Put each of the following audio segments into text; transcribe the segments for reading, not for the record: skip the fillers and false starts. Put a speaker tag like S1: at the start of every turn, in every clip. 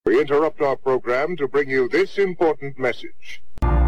S1: We interrupt our program to bring you this important message.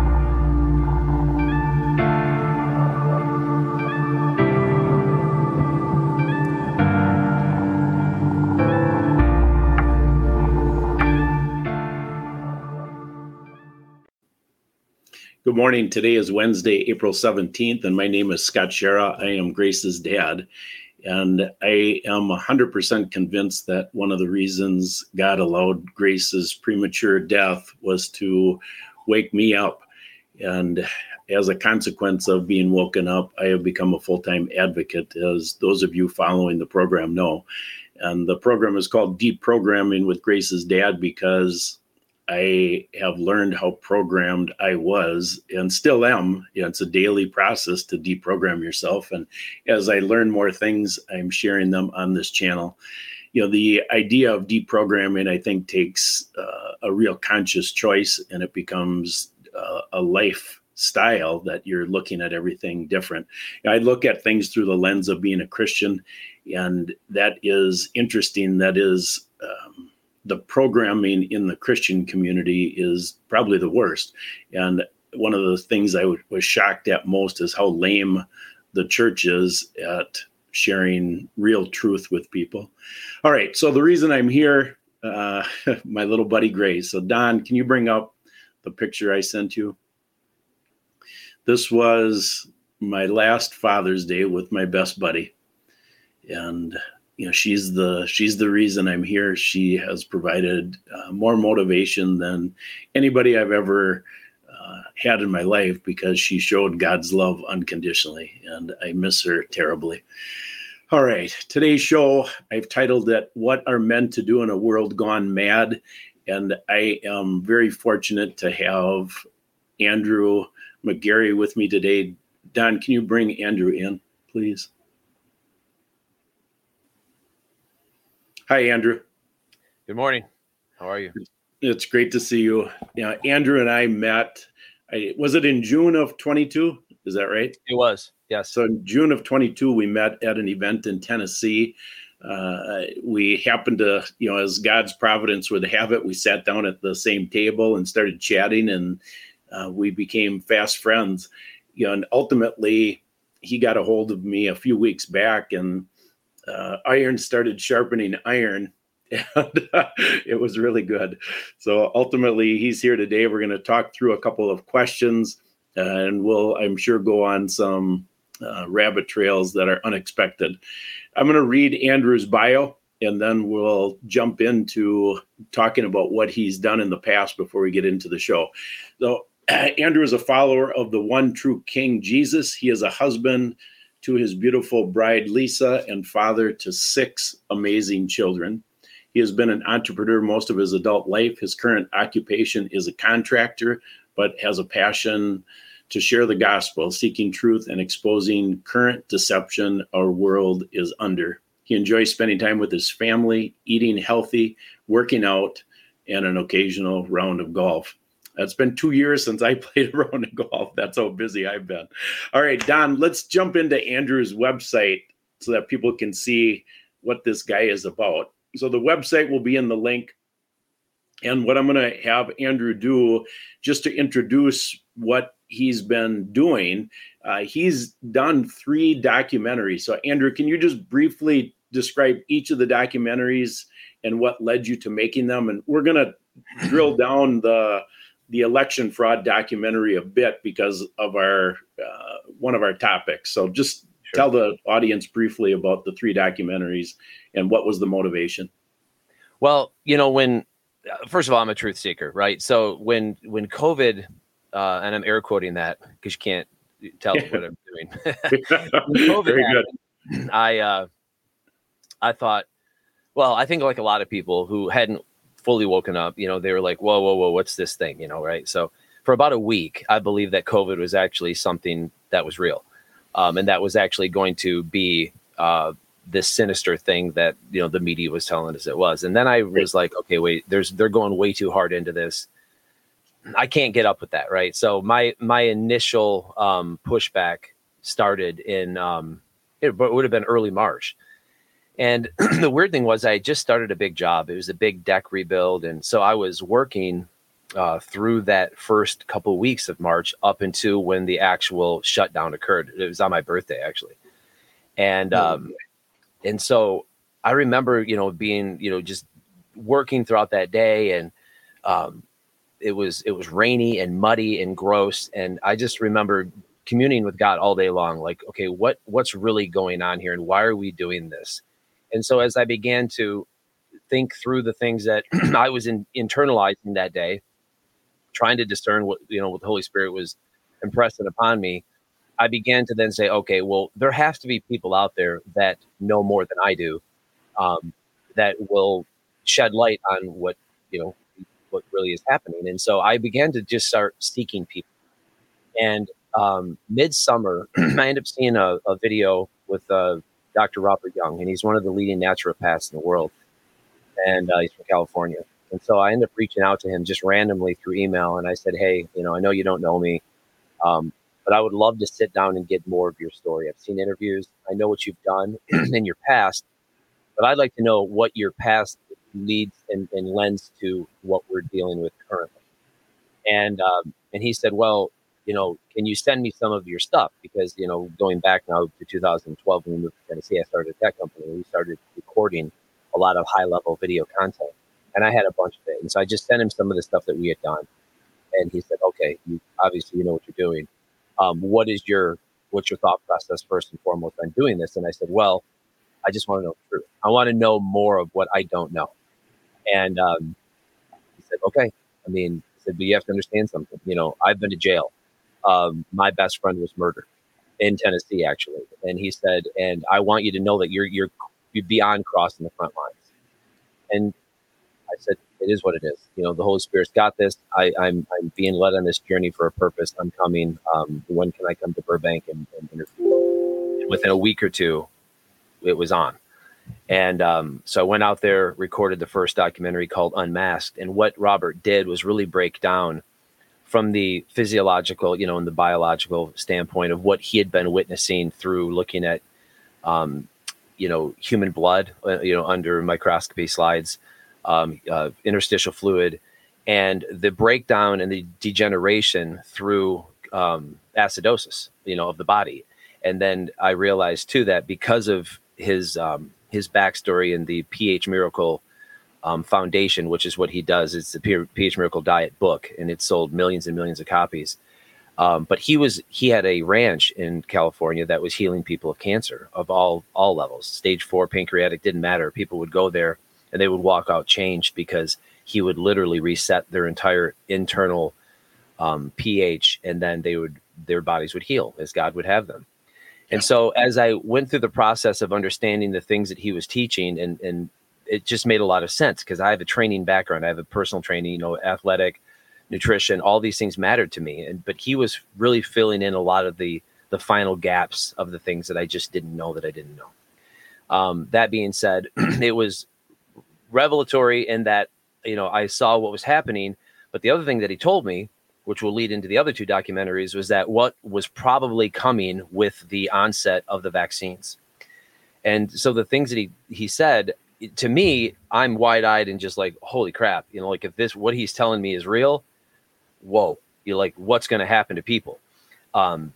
S2: Good morning. Today is Wednesday, April 17th, and my name is Scott Schara. I am Grace's dad, and I am 100% convinced that one of the reasons God allowed Grace's premature death was to wake me up. And as a consequence of being woken up, I have become a full-time advocate, as those of you following the program know. And the program is called Deep Programming with Grace's Dad because I have learned how programmed I was and still am. It's a daily process to deprogram yourself. And as I learn more things, I'm sharing them on this channel. The idea of deprogramming, I think, takes a real conscious choice, and it becomes a lifestyle that you're looking at everything different. I look at things through the lens of being a Christian, and that is interesting. That is, the programming in the Christian community is probably the worst. And one of the things I was shocked at most is how lame the church is at sharing real truth with people. All right. So the reason I'm here, my little buddy Grace. So Don, can you bring up the picture I sent you? This was my last Father's Day with my best buddy. And she's the reason I'm here. She has provided more motivation than anybody I've ever had in my life, because she showed God's love unconditionally, and I miss her terribly. All right, today's show, I've titled it, What Are Men to Do in a World Gone Mad? And I am very fortunate to have Andrew McGarry with me today. Don, can you bring Andrew in, please? Hi, Andrew.
S3: Good morning. How are you?
S2: It's great to see you. Andrew and I met, was it in June of 22? Is that right?
S3: It was, yes.
S2: So in June of 22, we met at an event in Tennessee. We happened to, as God's providence would have it, we sat down at the same table and started chatting, and we became fast friends. And ultimately, he got a hold of me a few weeks back, and iron started sharpening iron, and it was really good. So ultimately, he's here today. We're going to talk through a couple of questions, and we'll, I'm sure, go on some rabbit trails that are unexpected. I'm going to read Andrew's bio, and then we'll jump into talking about what he's done in the past before we get into the show. So Andrew is a follower of the one true King, Jesus. He is a husband to his beautiful bride, Lisa, and father to 6 amazing children. He has been an entrepreneur most of his adult life. His current occupation is a contractor, but has a passion to share the gospel, seeking truth and exposing current deception our world is under. He enjoys spending time with his family, eating healthy, working out, and an occasional round of golf. It's been 2 years since I played a round of golf. That's how busy I've been. All right, Don, let's jump into Andrew's website so that people can see what this guy is about. So the website will be in the link. And what I'm going to have Andrew do, just to introduce what he's been doing, he's done 3 documentaries. So Andrew, can you just briefly describe each of the documentaries and what led you to making them? And we're going to drill down the election fraud documentary a bit because of our one of our topics. So just tell the audience briefly about the 3 documentaries and what was the motivation.
S3: Well, first of all, I'm a truth seeker, right? So when COVID, and I'm air quoting that because you can't tell what I'm doing. When COVID
S2: Very
S3: happened,
S2: good.
S3: I thought, well, I think like a lot of people who hadn't fully woken up, they were like, whoa, what's this thing, right? So for about a week, I believed that COVID was actually something that was real. And that was actually going to be this sinister thing that, the media was telling us it was. And then I was like, okay, wait, they're going way too hard into this. I can't get up with that, right? So my initial pushback started in, it would have been early March. And the weird thing was I had just started a big job. It was a big deck rebuild. And so I was working through that first couple of weeks of March up until when the actual shutdown occurred. It was on my birthday, actually. And so I remember, being, just working throughout that day, and it was rainy and muddy and gross. And I just remember communing with God all day long, like, okay, what's really going on here, and why are we doing this? And so as I began to think through the things that I was internalizing that day, trying to discern what the Holy Spirit was impressing upon me, I began to then say, okay, well, there has to be people out there that know more than I do, that will shed light on what really is happening. And so I began to just start seeking people. And midsummer, I ended up seeing a video with Dr. Robert Young, and he's one of the leading naturopaths in the world, and he's from California. And so I ended up reaching out to him just randomly through email, and I said, hey, I know you don't know me, but I would love to sit down and get more of your story. I've seen interviews. I know what you've done in your past, but I'd like to know what your past leads and lends to what we're dealing with currently. And he said, well, can you send me some of your stuff? Because, going back now to 2012, when we moved to Tennessee, I started a tech company. We started recording a lot of high-level video content, and I had a bunch of it. And so I just sent him some of the stuff that we had done. And he said, okay, obviously you know what you're doing. What's your thought process first and foremost on doing this? And I said, well, I just want to know the truth. I want to know more of what I don't know. And he said, okay. He said, but you have to understand something. I've been to jail. My best friend was murdered in Tennessee, actually. And he said, and I want you to know that you're beyond crossing the front lines. And I said, it is what it is. The Holy Spirit's got this. I'm being led on this journey for a purpose. I'm coming. When can I come to Burbank and interview? And within a week or two, it was on. And so I went out there, recorded the first documentary called Unmasked. And what Robert did was really break down from the physiological, and the biological standpoint of what he had been witnessing through looking at, human blood, under microscopy slides, interstitial fluid, and the breakdown and the degeneration through acidosis, of the body. And then I realized too that because of his backstory in the pH Miracle Foundation, which is what he does, it's the pH Miracle Diet book, and it sold millions and millions of copies. But he had a ranch in California that was healing people of cancer of all levels. Stage 4 pancreatic, didn't matter. People would go there and they would walk out changed because he would literally reset their entire internal pH, and then their bodies would heal as God would have them. And so as I went through the process of understanding the things that he was teaching, and it just made a lot of sense because I have a training background. I have a personal training, athletic, nutrition, all these things mattered to me. But he was really filling in a lot of the final gaps of the things that I just didn't know that I didn't know. That being said, it was revelatory in that, I saw what was happening. But the other thing that he told me, which will lead into the other two documentaries, was that what was probably coming with the onset of the vaccines. And so the things that he said, to me, I'm wide-eyed and just like, holy crap, like if what he's telling me is real, whoa, you're like, what's going to happen to people? And,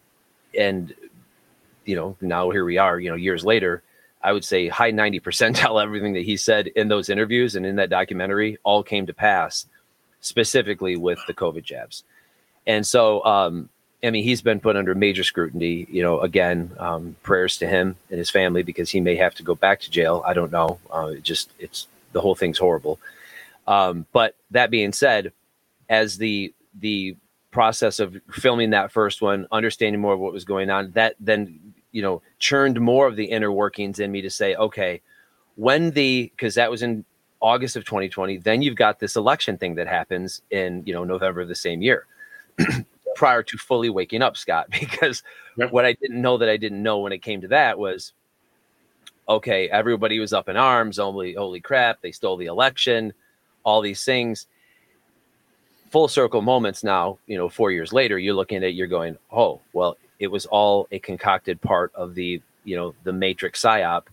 S3: now here we are, years later, I would say high 90 percentile everything that he said in those interviews and in that documentary all came to pass, specifically with the COVID jabs. And so, he's been put under major scrutiny, again, prayers to him and his family, because he may have to go back to jail. I don't know. It's the whole thing's horrible. But that being said, as the process of filming that first one, understanding more of what was going on, that then, churned more of the inner workings in me to say, okay, because that was in August of 2020, then you've got this election thing that happens in, November of the same year. Prior to fully waking up, Scott, because what I didn't know that I didn't know when it came to that was, okay, everybody was up in arms. Holy crap, they stole the election, all these things. Full circle moments now, 4 years later, you're looking at it, you're going, oh, well, it was all a concocted part of the, the Matrix psyop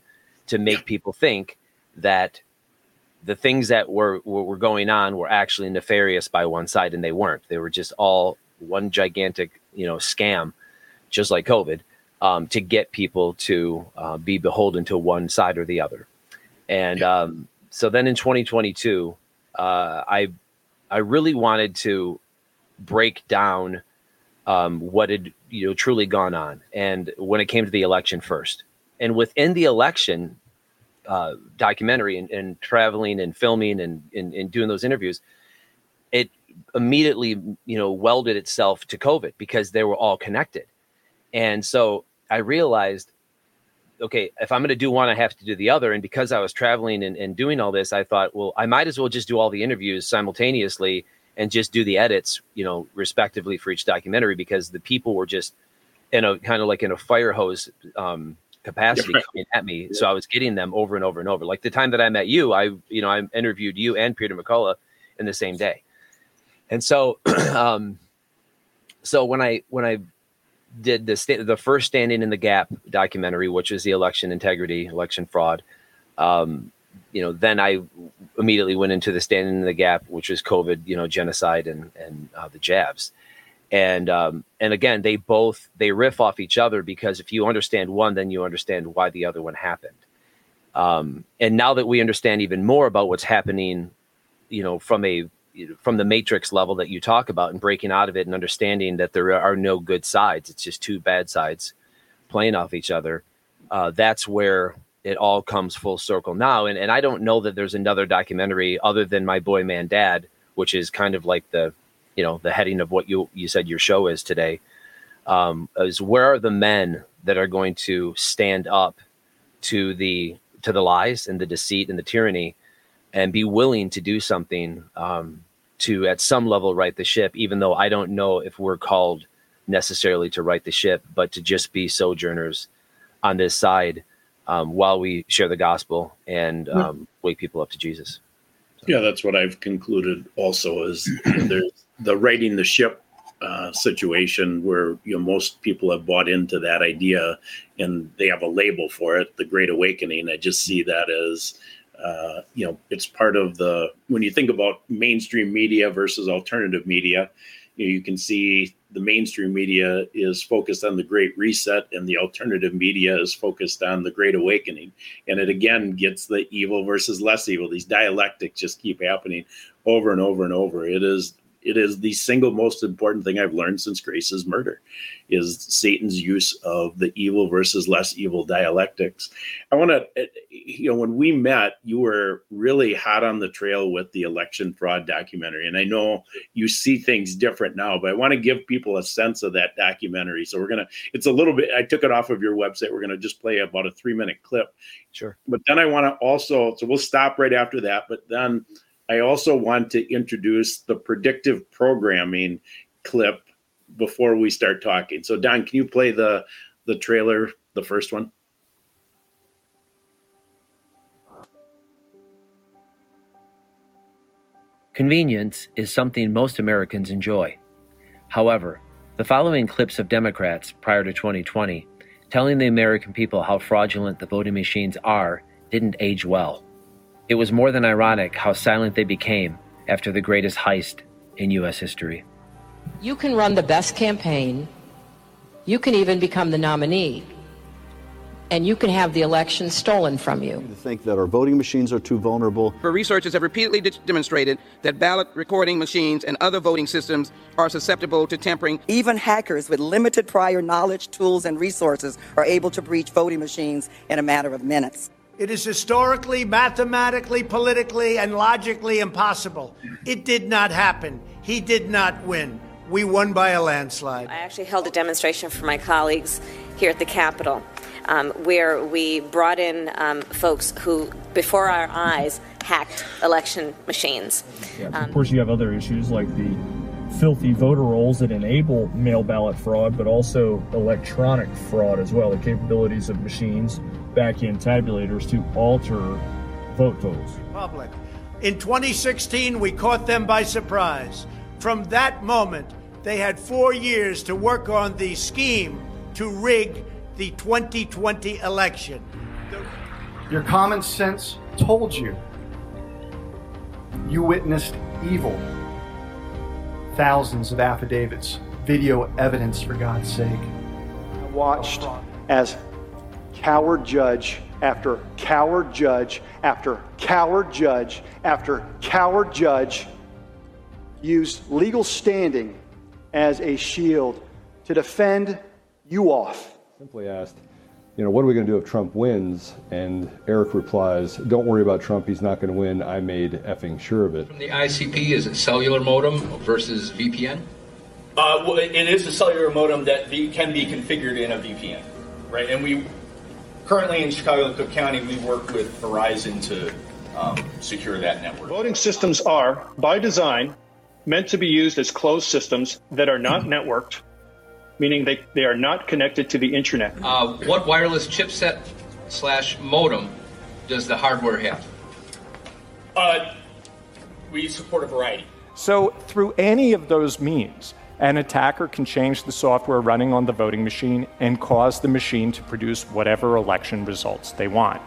S3: to make people think that the things that were going on were actually nefarious by one side, and they weren't. They were just all one gigantic, scam, just like COVID, to get people to be beholden to one side or the other. And so then in 2022, I really wanted to break down what had truly gone on, and when it came to the election first, and within the election documentary and traveling and filming and doing those interviews, it immediately welded itself to COVID because they were all connected. And so I realized, okay, if I'm going to do one, I have to do the other. And because I was traveling and doing all this, I thought, well, I might as well just do all the interviews simultaneously and just do the edits, respectively for each documentary, because the people were just in a kind of like in a fire hose capacity coming at me. So I was getting them over and over and over. Like the time that I met you, I interviewed you and Peter McCullough in the same day. And so, so when I did the first Standing in the Gap documentary, which is the election integrity, election fraud, then I immediately went into the Standing in the Gap, which was COVID, genocide and the jabs. And again, they riff off each other, because if you understand one, then you understand why the other one happened. And now that we understand even more about what's happening, from the matrix level that you talk about, and breaking out of it and understanding that there are no good sides, it's just two bad sides playing off each other. That's where it all comes full circle now. And I don't know that there's another documentary other than My Boy, Man, Dad, which is kind of like the heading of what you said your show is today, is where are the men that are going to stand up to the lies and the deceit and the tyranny, and be willing to do something to, at some level, right the ship, even though I don't know if we're called necessarily to right the ship, but to just be sojourners on this side while we share the gospel and wake people up to Jesus. So.
S2: Yeah, that's what I've concluded also, is there's the righting the ship situation where most people have bought into that idea and they have a label for it, the Great Awakening. I just see that as it's part of when you think about mainstream media versus alternative media, you can see the mainstream media is focused on the Great Reset, and the alternative media is focused on the Great Awakening. And it again gets the evil versus less evil. These dialectics just keep happening over and over and over. It is the single most important thing I've learned since Grace's murder, is Satan's use of the evil versus less evil dialectics. I want to, when we met, you were really hot on the trail with the election fraud documentary. And I know you see things different now, but I want to give people a sense of that documentary. So it's a little bit, I took it off of your website. We're going to just play about a 3-minute clip.
S3: Sure. But
S2: then I want to also, so we'll stop right after that, but then I also want to introduce the predictive programming clip before we start talking. So Don, can you play the trailer, the first one?
S3: Convenience is something most Americans enjoy. However, the following clips of Democrats prior to 2020 telling the American people how fraudulent the voting machines are didn't age well. It was more than ironic how silent they became after the greatest heist in U.S. history.
S4: You can run the best campaign, you can even become the nominee, and you can have the election stolen from you.
S5: To think that our voting machines are too vulnerable.
S6: For researchers have repeatedly demonstrated that ballot recording machines and other voting systems are susceptible to tampering.
S7: Even hackers with limited prior knowledge, tools, and resources are able to breach voting machines in a matter of minutes.
S8: It is historically, mathematically, politically, and logically impossible. It did not happen. He did not win. We won by a landslide.
S9: I actually held a demonstration for my colleagues here at the Capitol, where we brought in folks who, before our eyes, hacked election machines.
S10: Yeah, of course, you have other issues like the filthy voter rolls that enable mail ballot fraud, but also electronic fraud as well, the capabilities of machines, back-end tabulators to alter vote totals.
S8: Public. In 2016, we caught them by surprise. From that moment, they had 4 years to work on the scheme to rig the 2020 election.
S11: Your common sense told you. You witnessed evil. Thousands of affidavits, video evidence, for God's sake. I watched as coward judge after coward judge after coward judge after coward judge used legal standing as a shield to defend you off.
S12: Simply asked, what are we going to do if Trump wins? And Eric replies, don't worry about Trump. He's not going to win. I made effing sure of it.
S13: From the ICP, is it cellular modem versus VPN?
S14: Well, it is a cellular modem that can be configured in a VPN, right? And we currently in Chicago and Cook County, we work with Verizon to secure that network.
S15: Voting systems are, by design, meant to be used as closed systems that are not networked, meaning they are not connected to the internet.
S13: What wireless chipset / modem does the hardware have?
S14: We support a variety.
S16: So through any of those means, an attacker can change the software running on the voting machine and cause the machine to produce whatever election results they want.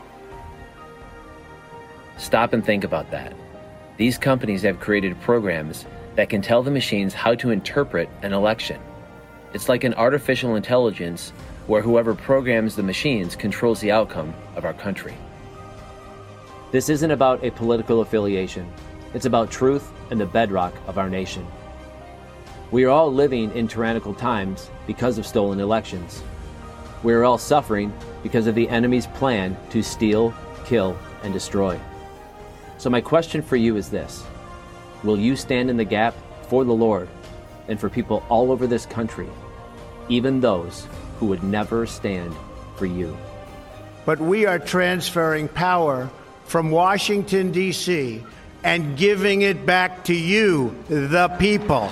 S3: Stop and think about that. These companies have created programs that can tell the machines how to interpret an election. It's like an artificial intelligence where whoever programs the machines controls the outcome of our country. This isn't about a political affiliation. It's about truth and the bedrock of our nation. We are all living in tyrannical times because of stolen elections. We are all suffering because of the enemy's plan to steal, kill, and destroy. So my question for you is this: will you stand in the gap for the Lord and for people all over this country, even those who would never stand for you?
S8: But we are transferring power from Washington, D.C., and giving it back to you, the people.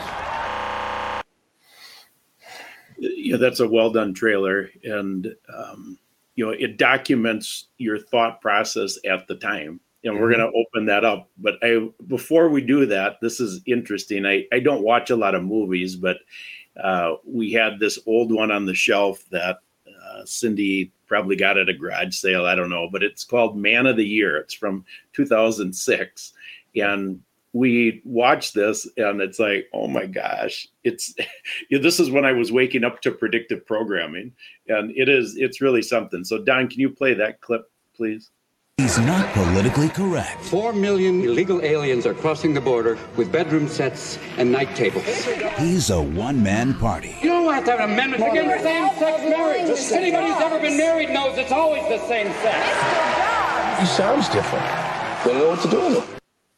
S2: Yeah, that's a well-done trailer. And, it documents your thought process at the time. And we're going to open that up. But before we do that, this is interesting. I don't watch a lot of movies, but we had this old one on the shelf that Cindy probably got at a garage sale. I don't know, but it's called Man of the Year. It's from 2006. And we watched this and it's like, oh my gosh, this is when I was waking up to predictive programming. And it's really something. So Don, can you play that clip, please?
S17: He's not politically correct.
S18: 4 million illegal aliens are crossing the border with bedroom sets and night tables.
S17: He's a one-man party.
S18: You don't have to have an amendment against same-sex marriage. Anybody who's ever been married knows it's always the same sex.
S17: He sounds different.
S18: Don't know what to do with it.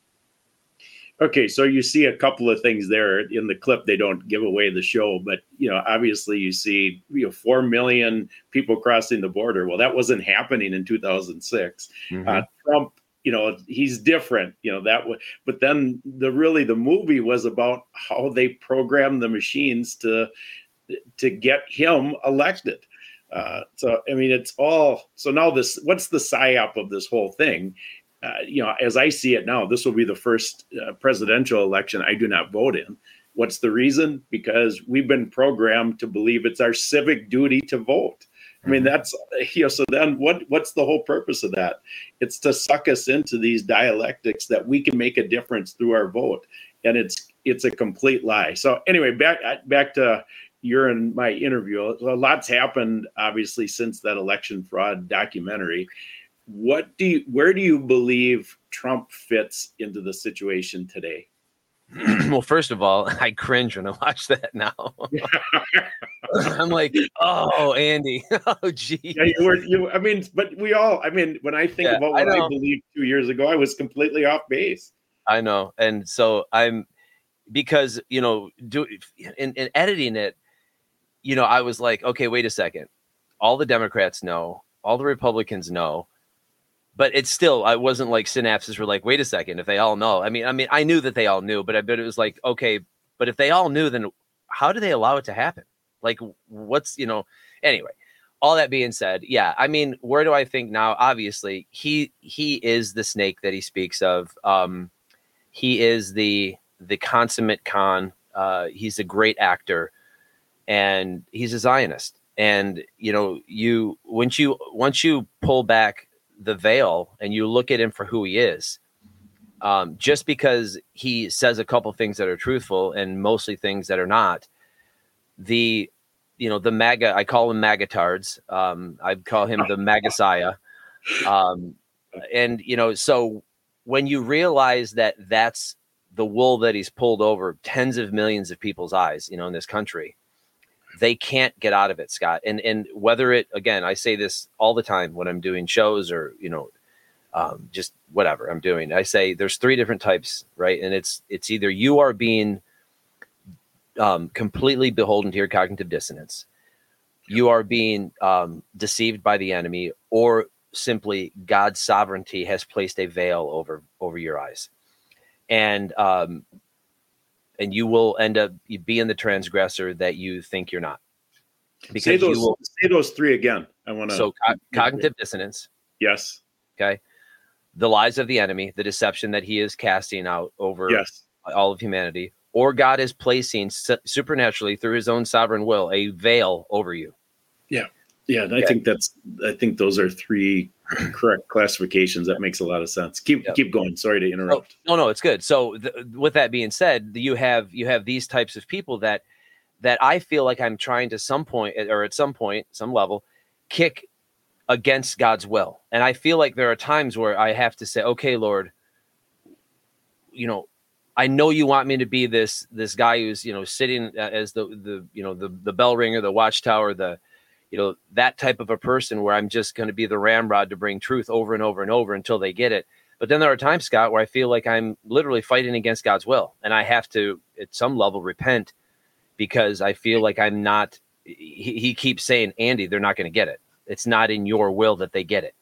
S2: Okay, so you see a couple of things there in the clip. They don't give away the show, but obviously you see 4 million people crossing the border. Well, that wasn't happening in 2006. Mm-hmm. Trump, he's different. But then the movie was about how they programmed the machines to get him elected. It's all. So now what's the psyop of this whole thing? As I see it now, this will be the first presidential election I do not vote in. What's the reason? Because we've been programmed to believe it's our civic duty to vote. I mean, that's, so then what's the whole purpose of that? It's to suck us into these dialectics that we can make a difference through our vote. And it's a complete lie. So anyway, back to your and my interview. A lot's happened, obviously, since that election fraud documentary. Where do you believe Trump fits into the situation today?
S3: Well, first of all, I cringe when I watch that now. I'm like, oh, Andy. Oh, gee.
S2: Yeah, but we all, when I think about what I believed 2 years ago, I was completely off base.
S3: I know. And so because, in editing it, I was like, okay, wait a second. All the Democrats know, all the Republicans know. But it's still, I wasn't like synapses were like, wait a second, if they all know. I mean, I knew that they all knew, but I bet it was like, okay, but if they all knew, then how do they allow it to happen? Like, what's, anyway, all that being said, yeah, where do I think now? Obviously, he is the snake that he speaks of. He is the consummate con. He's a great actor, and he's a Zionist. And, once you pull back the veil and you look at him for who he is, just because he says a couple things that are truthful and mostly things that are not, the MAGA, I call him MAGAtards. I call him the MAGAsiah. And, so when you realize that that's the wool that he's pulled over tens of millions of people's eyes, in this country, they can't get out of it, Scott. And whether it, again, I say this all the time when I'm doing shows or, just whatever I'm doing, I say there's three different types, right? And it's either you are being completely beholden to your cognitive dissonance, you are being deceived by the enemy, or simply God's sovereignty has placed a veil over your eyes. And you will end up being the transgressor that you think you're not.
S2: Because say those three again. I want to.
S3: So cognitive dissonance.
S2: Yes.
S3: Okay. The lies of the enemy, the deception that he is casting out over all of humanity, or God is placing supernaturally through his own sovereign will a veil over you. Yeah.
S2: Yeah. And I think those are three correct classifications. That makes a lot of sense. Keep going. Sorry to interrupt.
S3: No, it's good. So with that being said, you have these types of people that I feel like I'm trying to some point, some level, kick against God's will. And I feel like there are times where I have to say, okay, Lord, I know you want me to be this guy who's, sitting as the bell ringer, the watchtower, that type of a person where I'm just going to be the ramrod to bring truth over and over and over until they get it. But then there are times, Scott, where I feel like I'm literally fighting against God's will. And I have to, at some level, repent because I feel like I'm not, he keeps saying, Andy, they're not going to get it. It's not in your will that they get it.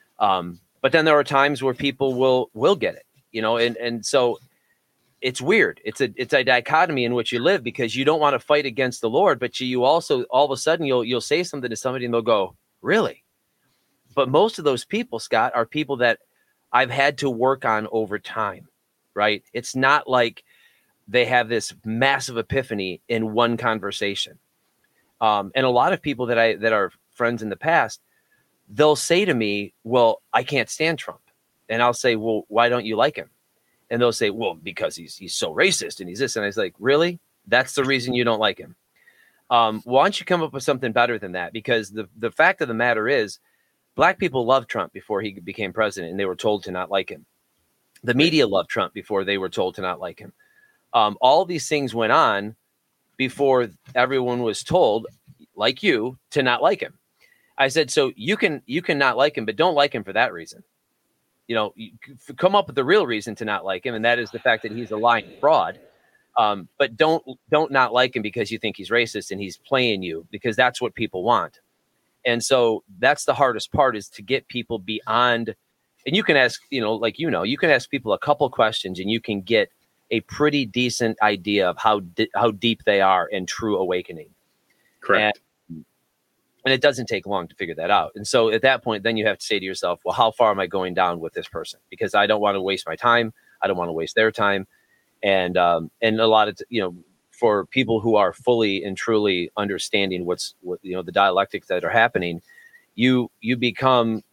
S3: But then there are times where people will get it, and so it's weird. It's a dichotomy in which you live, because you don't want to fight against the Lord, but you also, all of a sudden you'll say something to somebody and they'll go, really? But most of those people, Scott, are people that I've had to work on over time, right? It's not like they have this massive epiphany in one conversation. And a lot of people that are friends in the past, they'll say to me, well, I can't stand Trump. And I'll say, well, why don't you like him? And they'll say, well, because he's so racist and he's this. And I was like, really? That's the reason you don't like him? Why don't you come up with something better than that? Because the fact of the matter is, Black people loved Trump before he became president, and they were told to not like him. The media loved Trump before they were told to not like him. All these things went on before everyone was told, like you, to not like him. I said, so you can not like him, but don't like him for that reason. You come up with the real reason to not like him, and that is the fact that he's a lying fraud. But don't not like him because you think he's racist and he's playing you, because that's what people want. And so that's the hardest part, is to get people beyond. And you can ask, you can ask people a couple questions and you can get a pretty decent idea of how deep they are in true awakening.
S2: Correct.
S3: And it doesn't take long to figure that out. And so at that point, then you have to say to yourself, well, how far am I going down with this person? Because I don't want to waste my time. I don't want to waste their time. And a lot of, for people who are fully and truly understanding what the dialectics that are happening, you become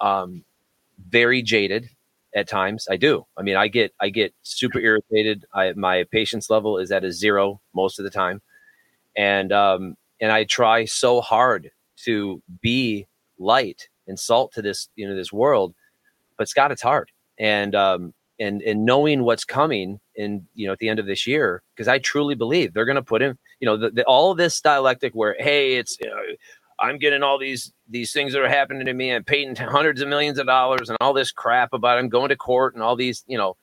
S3: very jaded at times. I do. I mean, I get super irritated. My patience level is at a 0 most of the time. And I try so hard to be light and salt to this, this world, but Scott, it's hard. And knowing what's coming in, at the end of this year, because I truly believe they're going to put in, all of this dialectic where, hey, it's, I'm getting all these things that are happening to me. I'm paying hundreds of millions of dollars and all this crap about I'm going to court and all these,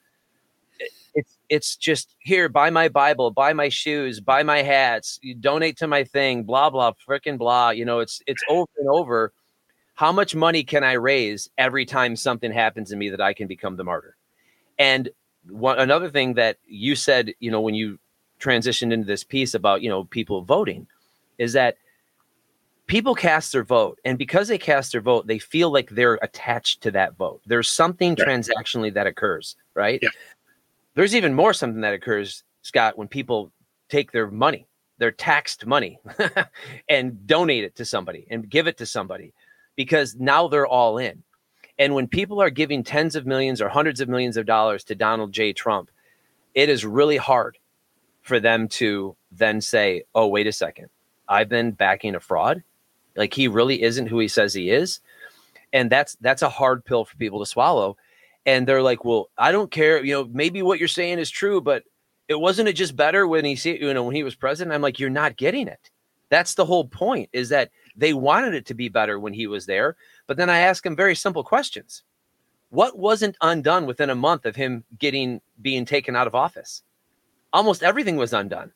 S3: it's just, here, buy my Bible, buy my shoes, buy my hats, you donate to my thing, blah, blah, frickin' blah. It's over and over. How much money can I raise every time something happens to me that I can become the martyr? And another thing that you said, when you transitioned into this piece about, people voting, is that people cast their vote. And because they cast their vote, they feel like they're attached to that vote. There's something transactionally that occurs, right? Yeah. There's even more something that occurs, Scott, when people take their money, their taxed money, and donate it to somebody and give it to somebody, because now they're all in. And when people are giving tens of millions or hundreds of millions of dollars to Donald J. Trump, it is really hard for them to then say, oh, wait a second, I've been backing a fraud. Like, he really isn't who he says he is. And that's a hard pill for people to swallow. And they're like, well, I don't care. Maybe what you're saying is true, but wasn't it just better when when he was president? I'm like, you're not getting it. That's the whole point, is that they wanted it to be better when he was there. But then I ask him very simple questions. What wasn't undone within a month of him being taken out of office? Almost everything was undone.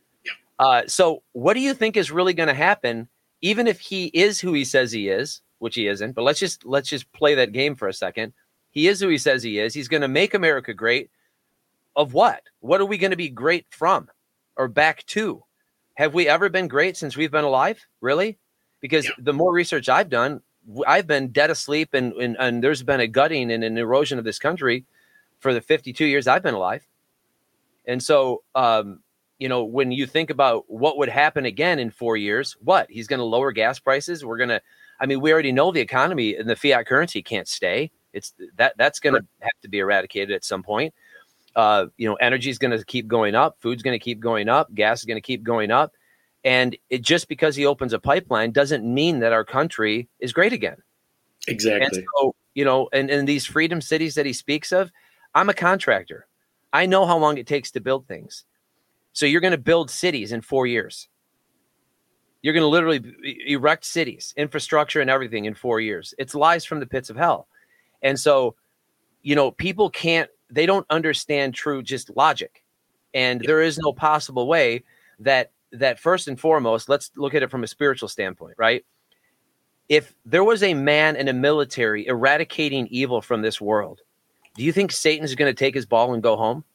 S3: So what do you think is really going to happen, even if he is who he says he is, which he isn't? But let's just play that game for a second. He is who he says he is. He's going to make America great. Of what? What are we going to be great from or back to? Have we ever been great since we've been alive? Really? Because the more research I've done, I've been dead asleep, and there's been a gutting and an erosion of this country for the 52 years I've been alive. And so, when you think about what would happen again in 4 years, what? He's going to lower gas prices. We already know the economy and the fiat currency can't stay. That's going to have to be eradicated at some point. Energy is going to keep going up. Food's going to keep going up. Gas is going to keep going up. And just because he opens a pipeline doesn't mean that our country is great again.
S2: Exactly.
S3: And so, and these freedom cities that he speaks of, I'm a contractor. I know how long it takes to build things. So you're going to build cities in 4 years. You're going to literally erect cities, infrastructure and everything in 4 years. It's lies from the pits of hell. And so, people they don't understand true just logic. And there is no possible way that first and foremost, let's look at it from a spiritual standpoint, right? If there was a man in a military eradicating evil from this world, do you think Satan's going to take his ball and go home?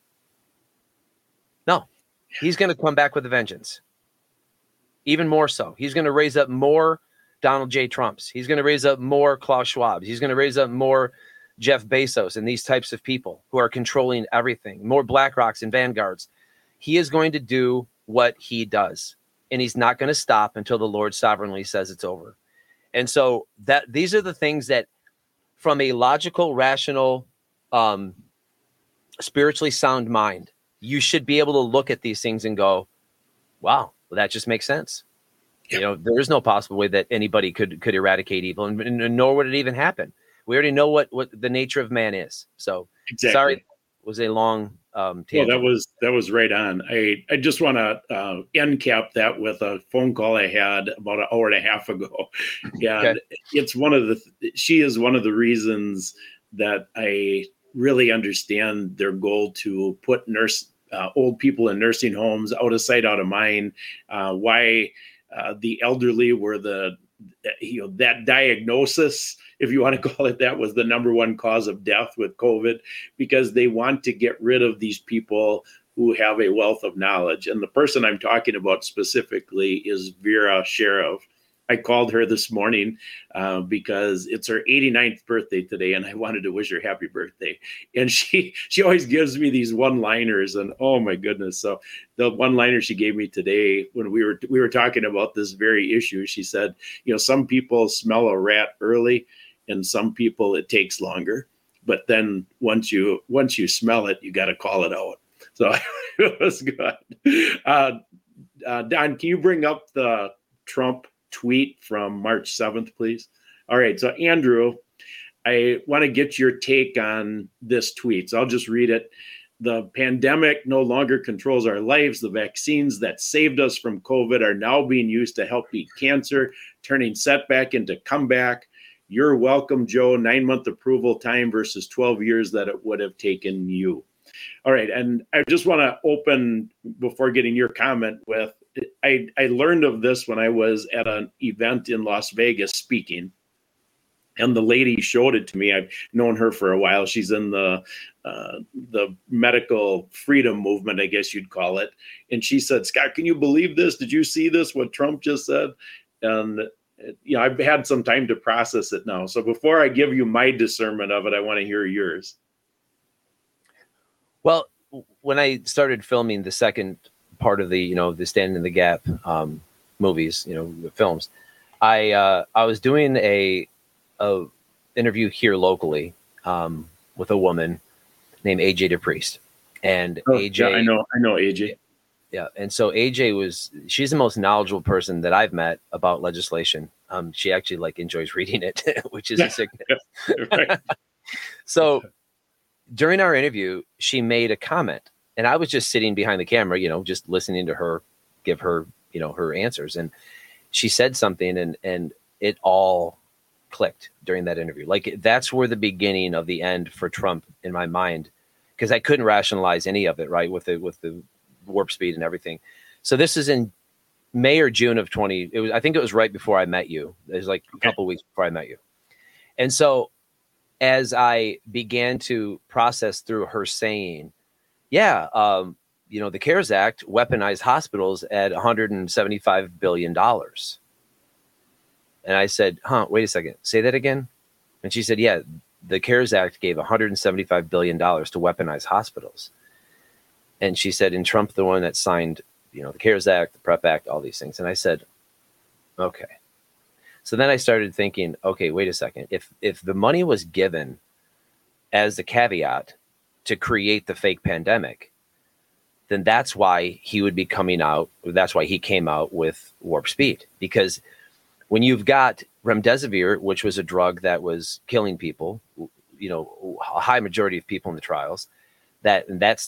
S3: No, he's going to come back with a vengeance. Even more so. He's going to raise up more Donald J. Trumps. He's going to raise up more Klaus Schwabs. He's going to raise up more Jeff Bezos and these types of people who are controlling everything, more BlackRocks and Vanguards. He is going to do what he does, and he's not going to stop until the Lord sovereignly says it's over. And so these are the things that, from a logical, rational, spiritually sound mind, you should be able to look at these things and go, wow, well, that just makes sense. There is no possible way that anybody could eradicate evil, and nor would it even happen. We already know what the nature of man is. So
S2: exactly.
S3: Sorry, it was a long tangent.
S2: Well, that was right on. I just want to end cap that with a phone call I had about an hour and a half ago. And it's she is one of the reasons that I really understand their goal to put old people in nursing homes, out of sight, out of mind. Why the elderly were that diagnosis, if you want to call it that, was the number one cause of death with COVID, because they want to get rid of these people who have a wealth of knowledge. And the person I'm talking about specifically is Vera Sheriff. I called her this morning because it's her 89th birthday today, and I wanted to wish her happy birthday. And she always gives me these one-liners, and oh my goodness! So the one-liner she gave me today when we were talking about this very issue, she said, some people smell a rat early, and some people it takes longer. But then once you smell it, you got to call it out. So it was good. Don, can you bring up the Trump tweet from March 7th, please? All right. So Andrew, I want to get your take on this tweet. So I'll just read it. The pandemic no longer controls our lives. The vaccines that saved us from COVID are now being used to help beat cancer, turning setback into comeback. You're welcome, Joe. 9-month approval time versus 12 years that it would have taken you. All right. And I just want to open, before getting your comment, with I learned of this when I was at an event in Las Vegas speaking, and the lady showed it to me. I've known her for a while. She's in the medical freedom movement, I guess you'd call it. And she said, Scott, can you believe this? Did you see this, what Trump just said? And I've had some time to process it now. So before I give you my discernment of it, I want to hear yours.
S3: Well, when I started filming the second part of the the Stand in the Gap movies, the films, I was doing a interview here locally with a woman named AJ DePriest. And AJ,
S2: yeah, I know AJ.
S3: Yeah. And so AJ she's the most knowledgeable person that I've met about legislation. She actually enjoys reading it, which is a sickness.
S2: Right.
S3: So during our interview, she made a comment, and I was just sitting behind the camera, just listening to her give her, her answers. And she said something and it all clicked during that interview. That's where the beginning of the end for Trump in my mind, because I couldn't rationalize any of it, right, with the warp speed and everything. So this is in May or June of I think it was right before I met you. It was a couple of weeks before I met you. And so as I began to process through her saying, the CARES Act weaponized hospitals at $175 billion. And I said, wait a second, say that again. And she said, yeah, the CARES Act gave $175 billion to weaponize hospitals. And she said, and Trump, the one that signed, the CARES Act, the PrEP Act, all these things. And I said, okay. So then I started thinking, okay, wait a second. If the money was given as the caveat to create the fake pandemic, then that's why he would be coming out. That's why he came out with warp speed. Because when you've got remdesivir, which was a drug that was killing people, a high majority of people in the trials, that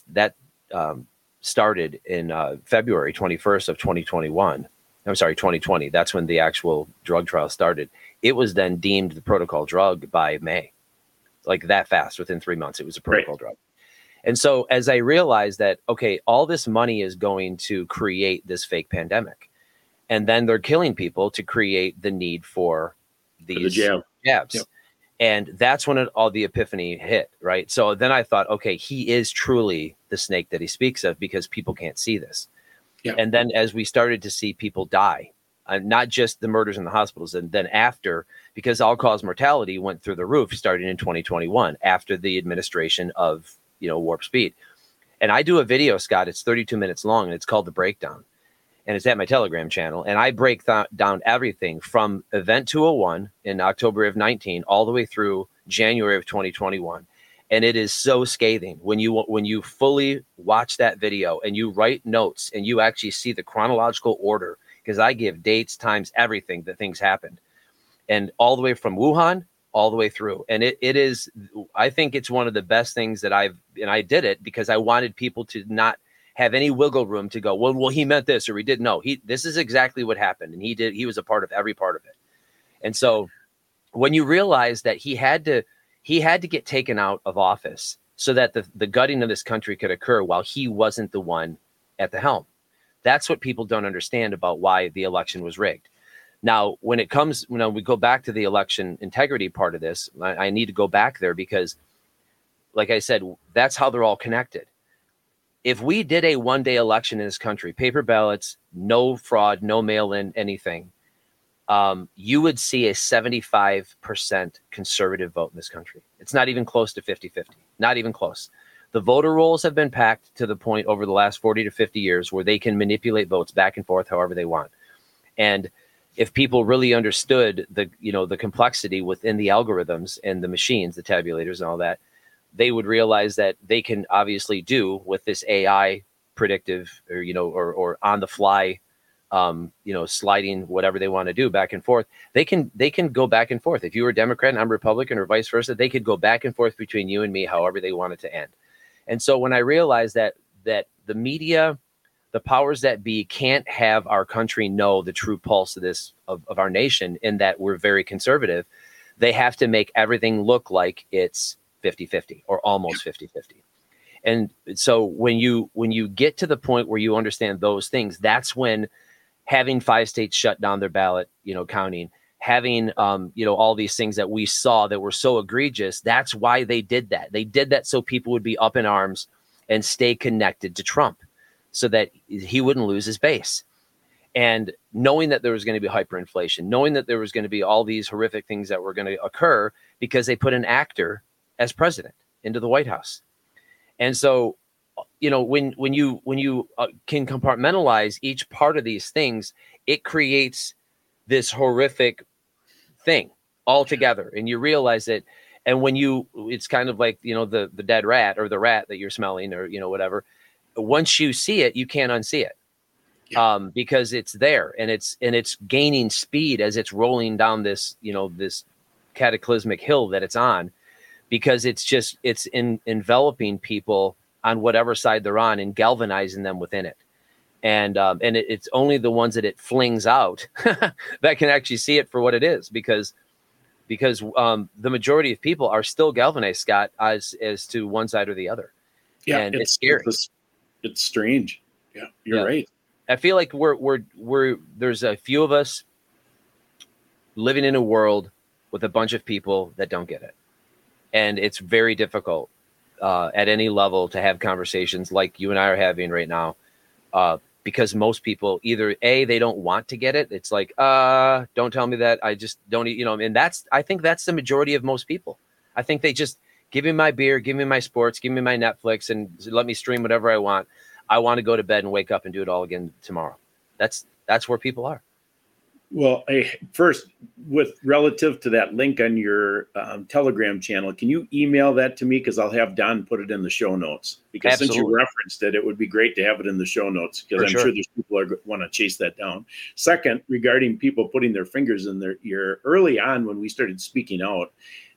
S3: started in February 21st of 2021. I'm sorry, 2020. That's when the actual drug trial started. It was then deemed the protocol drug by May, that fast. Within 3 months, it was a protocol drug. And so as I realized that, okay, all this money is going to create this fake pandemic, and then they're killing people to create the need for these jabs. Yep. And that's when all the epiphany hit, right? So then I thought, okay, he is truly the snake that he speaks of, because people can't see this. Yep. And then as we started to see people die, not just the murders in the hospitals, and then after, because all-cause mortality went through the roof starting in 2021 after the administration of warp speed. And I do a video, Scott, it's 32 minutes long, and it's called The Breakdown. And it's at my Telegram channel. And I break down everything from Event 201 in October of 19 all the way through January of 2021. And it is so scathing when you fully watch that video and you write notes and you actually see the chronological order, because I give dates, times, everything that things happened. And all the way from Wuhan all the way through. And it is, I think it's one of the best things that I did it because I wanted people to not have any wiggle room to go, well, he meant this or he didn't. No, this is exactly what happened. And he was a part of every part of it. And so when you realize that he had to get taken out of office so that the gutting of this country could occur while he wasn't the one at the helm. That's what people don't understand about why the election was rigged. Now, when we go back to the election integrity part of this, I need to go back there because, like I said, that's how they're all connected. If we did a one-day election in this country, paper ballots, no fraud, no mail-in, anything, you would see a 75% conservative vote in this country. It's not even close to 50-50, not even close. The voter rolls have been packed to the point over the last 40 to 50 years where they can manipulate votes back and forth however they want. And if people really understood the complexity within the algorithms and the machines, the tabulators and all that, they would realize that they can obviously do with this AI predictive or on the fly, sliding whatever they want to do back and forth. They can go back and forth. If you were a Democrat and I'm Republican or vice versa, they could go back and forth between you and me, however they want it to end. And so when I realized that the media, the powers that be can't have our country know the true pulse of our nation in that we're very conservative, they have to make everything look like it's 50-50 or almost 50-50. And so when you get to the point where you understand those things, that's when having 5 states shut down their ballot, counting, having, all these things that we saw that were so egregious, that's why they did that. They did that so people would be up in arms and stay connected to Trump so that he wouldn't lose his base. And knowing that there was going to be hyperinflation, knowing that there was going to be all these horrific things that were going to occur because they put an actor as president into the White House. And so, when you can compartmentalize each part of these things, it creates this horrific thing. all together, and you realize it. And when it's kind of like, the dead rat or the rat that you're smelling or, whatever. Once you see it, you can't unsee it. Because it's there and it's gaining speed as it's rolling down this, this cataclysmic hill that it's on, because it's enveloping people on whatever side they're on and galvanizing them within it. And it's only the ones that it flings out that can actually see it for what it is, because the majority of people are still galvanized, Scott, as to one side or the other.
S2: Yeah,
S3: and it's scary.
S2: It's strange. Yeah, you're right.
S3: I feel like there's a few of us living in a world with a bunch of people that don't get it. And it's very difficult at any level to have conversations like you and I are having right now, because most people either they don't want to get it. It's like, don't tell me that. I just don't, and I think that's the majority of most people. I think they just give me my beer, give me my sports, give me my Netflix, and let me stream whatever I want. I want to go to bed and wake up and do it all again tomorrow. That's where people are.
S2: Well, first, with relative to that link on your Telegram channel, can you email that to me? Because I'll have Don put it in the show notes. Because Since you referenced it, it would be great to have it in the show notes, because sure there's people who want to chase that down. Second, regarding people putting their fingers in their ear, early on when we started speaking out,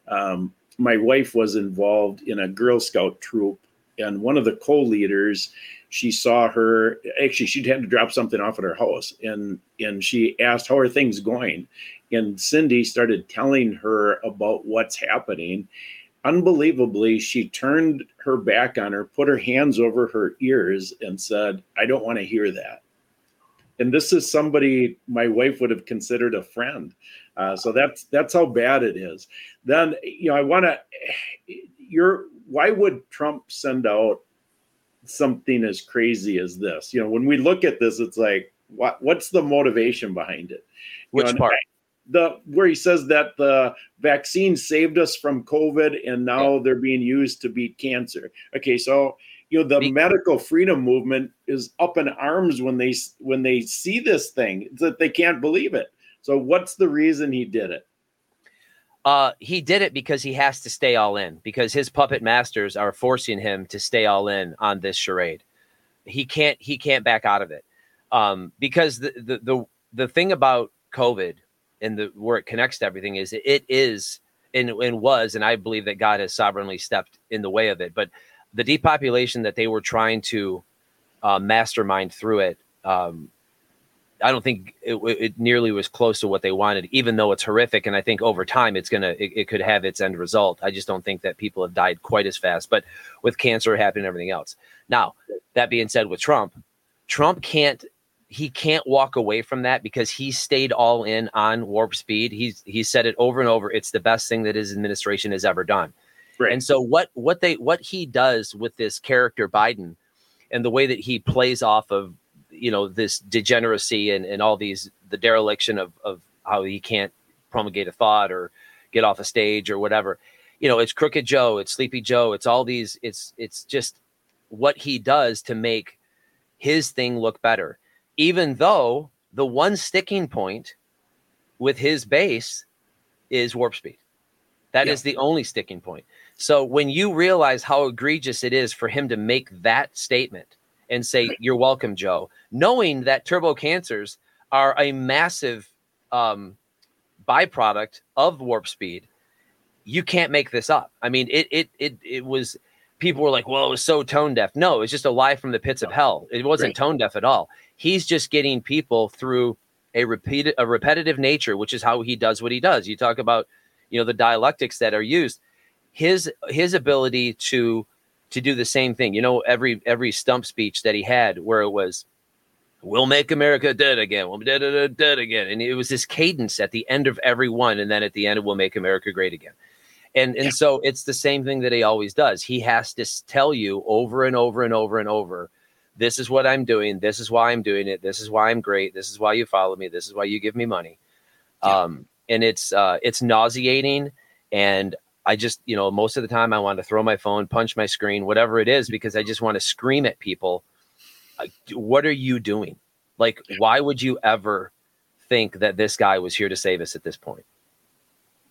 S2: my wife was involved in a Girl Scout troop, and one of the co-leaders, she saw her, actually she'd had to drop something off at her house, and she asked, how are things going? And Cindy started telling her about what's happening. Unbelievably, she turned her back on her, put her hands over her ears and said, I don't want to hear that. And this is somebody my wife would have considered a friend. So that's how bad it is. Then, I want to, why would Trump send out something as crazy as this? When we look at this, it's like, what's the motivation behind it?
S3: Which part?
S2: Where he says that the vaccine saved us from COVID and now they're being used to beat cancer. Okay, so the medical freedom movement is up in arms when they see this thing. It's that they can't believe it. So what's the reason he did it?
S3: He did it because he has to stay all in, because his puppet masters are forcing him to stay all in on this charade. He can't back out of it. Because the thing about COVID and where it connects to everything is it is and was, and I believe that God has sovereignly stepped in the way of it. But the depopulation that they were trying to mastermind through it, I don't think it nearly was close to what they wanted, even though it's horrific. And I think over time it could have its end result. I just don't think that people have died quite as fast, but with cancer happening and everything else. Now, that being said, with Trump can't walk away from that, because he stayed all in on warp speed. He's said it over and over. It's the best thing that his administration has ever done. Right. And so what he does with this character Biden and the way that he plays off of, this degeneracy and all the dereliction of how he can't promulgate a thought or get off a stage or whatever, it's Crooked Joe, it's Sleepy Joe, it's all these, it's just what he does to make his thing look better, even though the one sticking point with his base is warp speed. That is the only sticking point. So when you realize how egregious it is for him to make that statement and say, you're welcome, Joe, knowing that turbo cancers are a massive byproduct of warp speed, you can't make this up. I mean, it was, people were like, well, it was so tone deaf. No, it's just a lie from the pits of hell. It wasn't tone deaf at all. He's just getting people through a repetitive nature, which is how he does what he does. You talk about, the dialectics that are used, his ability to do the same thing. Every stump speech that he had where it was, we'll make America dead again. We'll be dead again. And it was this cadence at the end of every one. And then at the end, we'll make America great again. And so it's the same thing that he always does. He has to tell you over and over and over and over, this is what I'm doing. This is why I'm doing it. This is why I'm great. This is why you follow me. This is why you give me money. And it's nauseating. And I just, most of the time I want to throw my phone, punch my screen, whatever it is, because I just want to scream at people. What are you doing? Like, why would you ever think that this guy was here to save us at this point?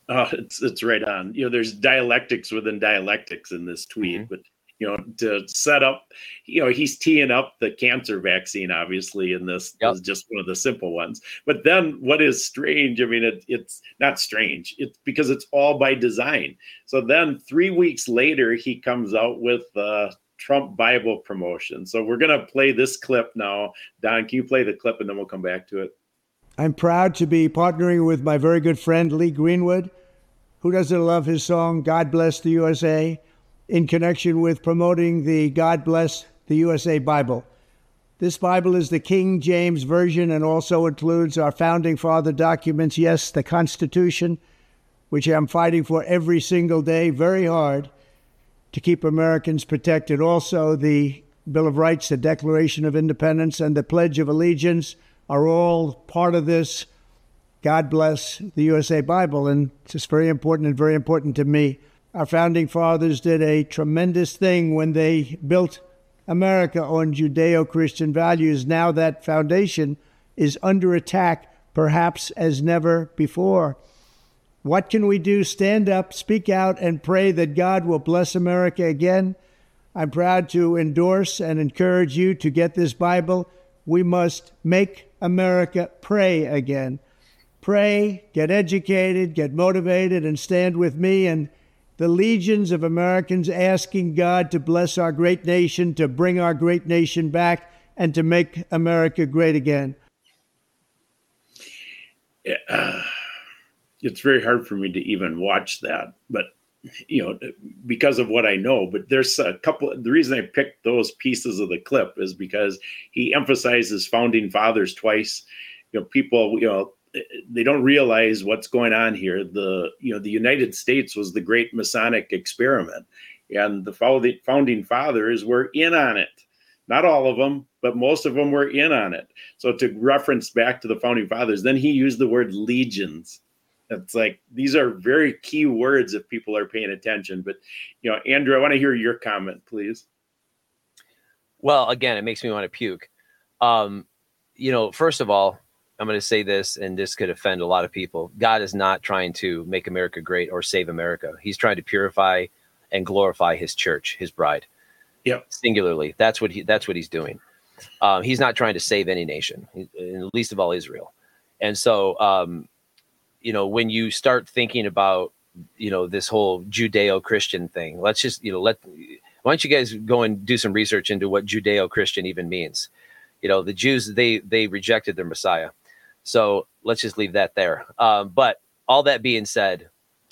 S2: It's right on. There's dialectics within dialectics in this tweet, but to set up, he's teeing up the cancer vaccine, obviously, in this is just one of the simple ones. But then what is strange, I mean, it's not strange. It's because it's all by design. So then 3 weeks later, he comes out with Trump Bible promotion. So we're going to play this clip now. Don, can you play the clip and then we'll come back to it?
S19: I'm proud to be partnering with my very good friend, Lee Greenwood. Who doesn't love his song, God Bless the USA, in connection with promoting the God Bless the USA Bible. This Bible is the King James Version and also includes our founding father documents, yes, the Constitution, which I'm fighting for every single day, very hard, to keep Americans protected. Also, the Bill of Rights, the Declaration of Independence, and the Pledge of Allegiance are all part of this God Bless the USA Bible, and it's just very important and very important to me. Our founding fathers did a tremendous thing when they built America on Judeo-Christian values. Now that foundation is under attack, perhaps as never before. What can we do? Stand up, speak out, and pray that God will bless America again. I'm proud to endorse and encourage you to get this Bible. We must make America pray again. Pray, get educated, get motivated, and stand with me and the legions of Americans asking God to bless our great nation, to bring our great nation back, and to make America great again.
S2: It's very hard for me to even watch that, but because of what I know. But there's a couple. The reason I picked those pieces of the clip is because he emphasizes founding fathers twice. People, they don't realize what's going on here. The United States was the great Masonic experiment, and the founding fathers were in on it. Not all of them, but most of them were in on it. So to reference back to the founding fathers, then he used the word legions. It's like, these are very key words if people are paying attention. But, Andrew, I want to hear your comment, please.
S3: Well, again, it makes me want to puke. First of all, I'm going to say this, and this could offend a lot of people. God is not trying to make America great or save America. He's trying to purify and glorify his church, his bride.
S2: Yep.
S3: Singularly. That's what he's doing. He's not trying to save any nation, least of all Israel. And so, when you start thinking about, this whole Judeo-Christian thing, let's just, why don't you guys go and do some research into what Judeo-Christian even means? The Jews, they rejected their Messiah. So let's just leave that there. But all that being said,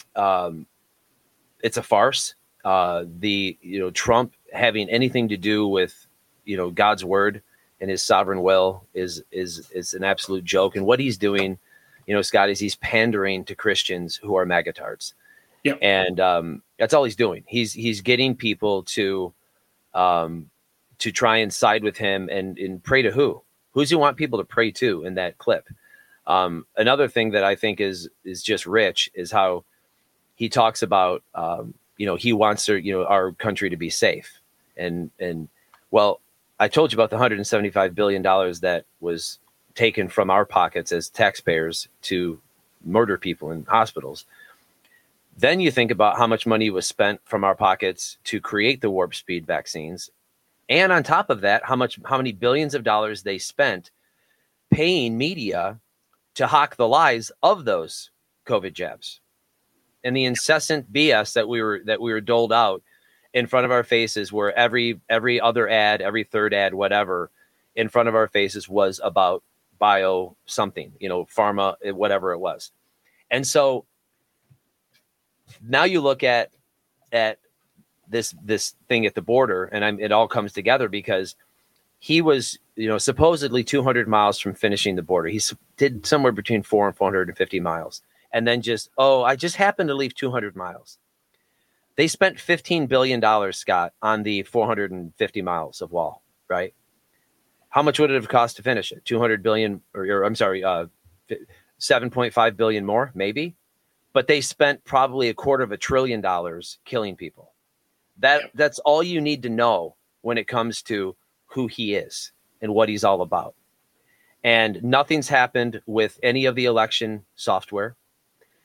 S3: it's a farce. Trump having anything to do with, God's word and his sovereign will is an absolute joke. And what he's doing, Scott, is he's pandering to Christians who are magatards.
S2: Yep.
S3: And that's all he's doing. He's getting people to try and side with him and pray to who? Who's he want people to pray to in that clip? Another thing that I think is just rich is how he talks about, he wants our country to be safe. And well, I told you about the $175 billion that was taken from our pockets as taxpayers to murder people in hospitals. Then you think about how much money was spent from our pockets to create the warp speed vaccines. And on top of that, how many billions of dollars they spent paying media to hawk the lies of those COVID jabs, and the incessant BS that we were doled out in front of our faces, where every other ad, every third ad, whatever, in front of our faces was about bio something, pharma, whatever it was. And so now you look at this thing at the border, and it all comes together because he was, supposedly 200 miles from finishing the border. He did somewhere between 400 and 450 miles. And then I just happened to leave 200 miles. They spent $15 billion, Scott, on the 450 miles of wall, right? How much would it have cost to finish it? 200 billion, or I'm sorry, 7.5 billion more, maybe. But they spent probably $250 billion killing people. That's all you need to know when it comes to who he is and what he's all about. And nothing's happened with any of the election software.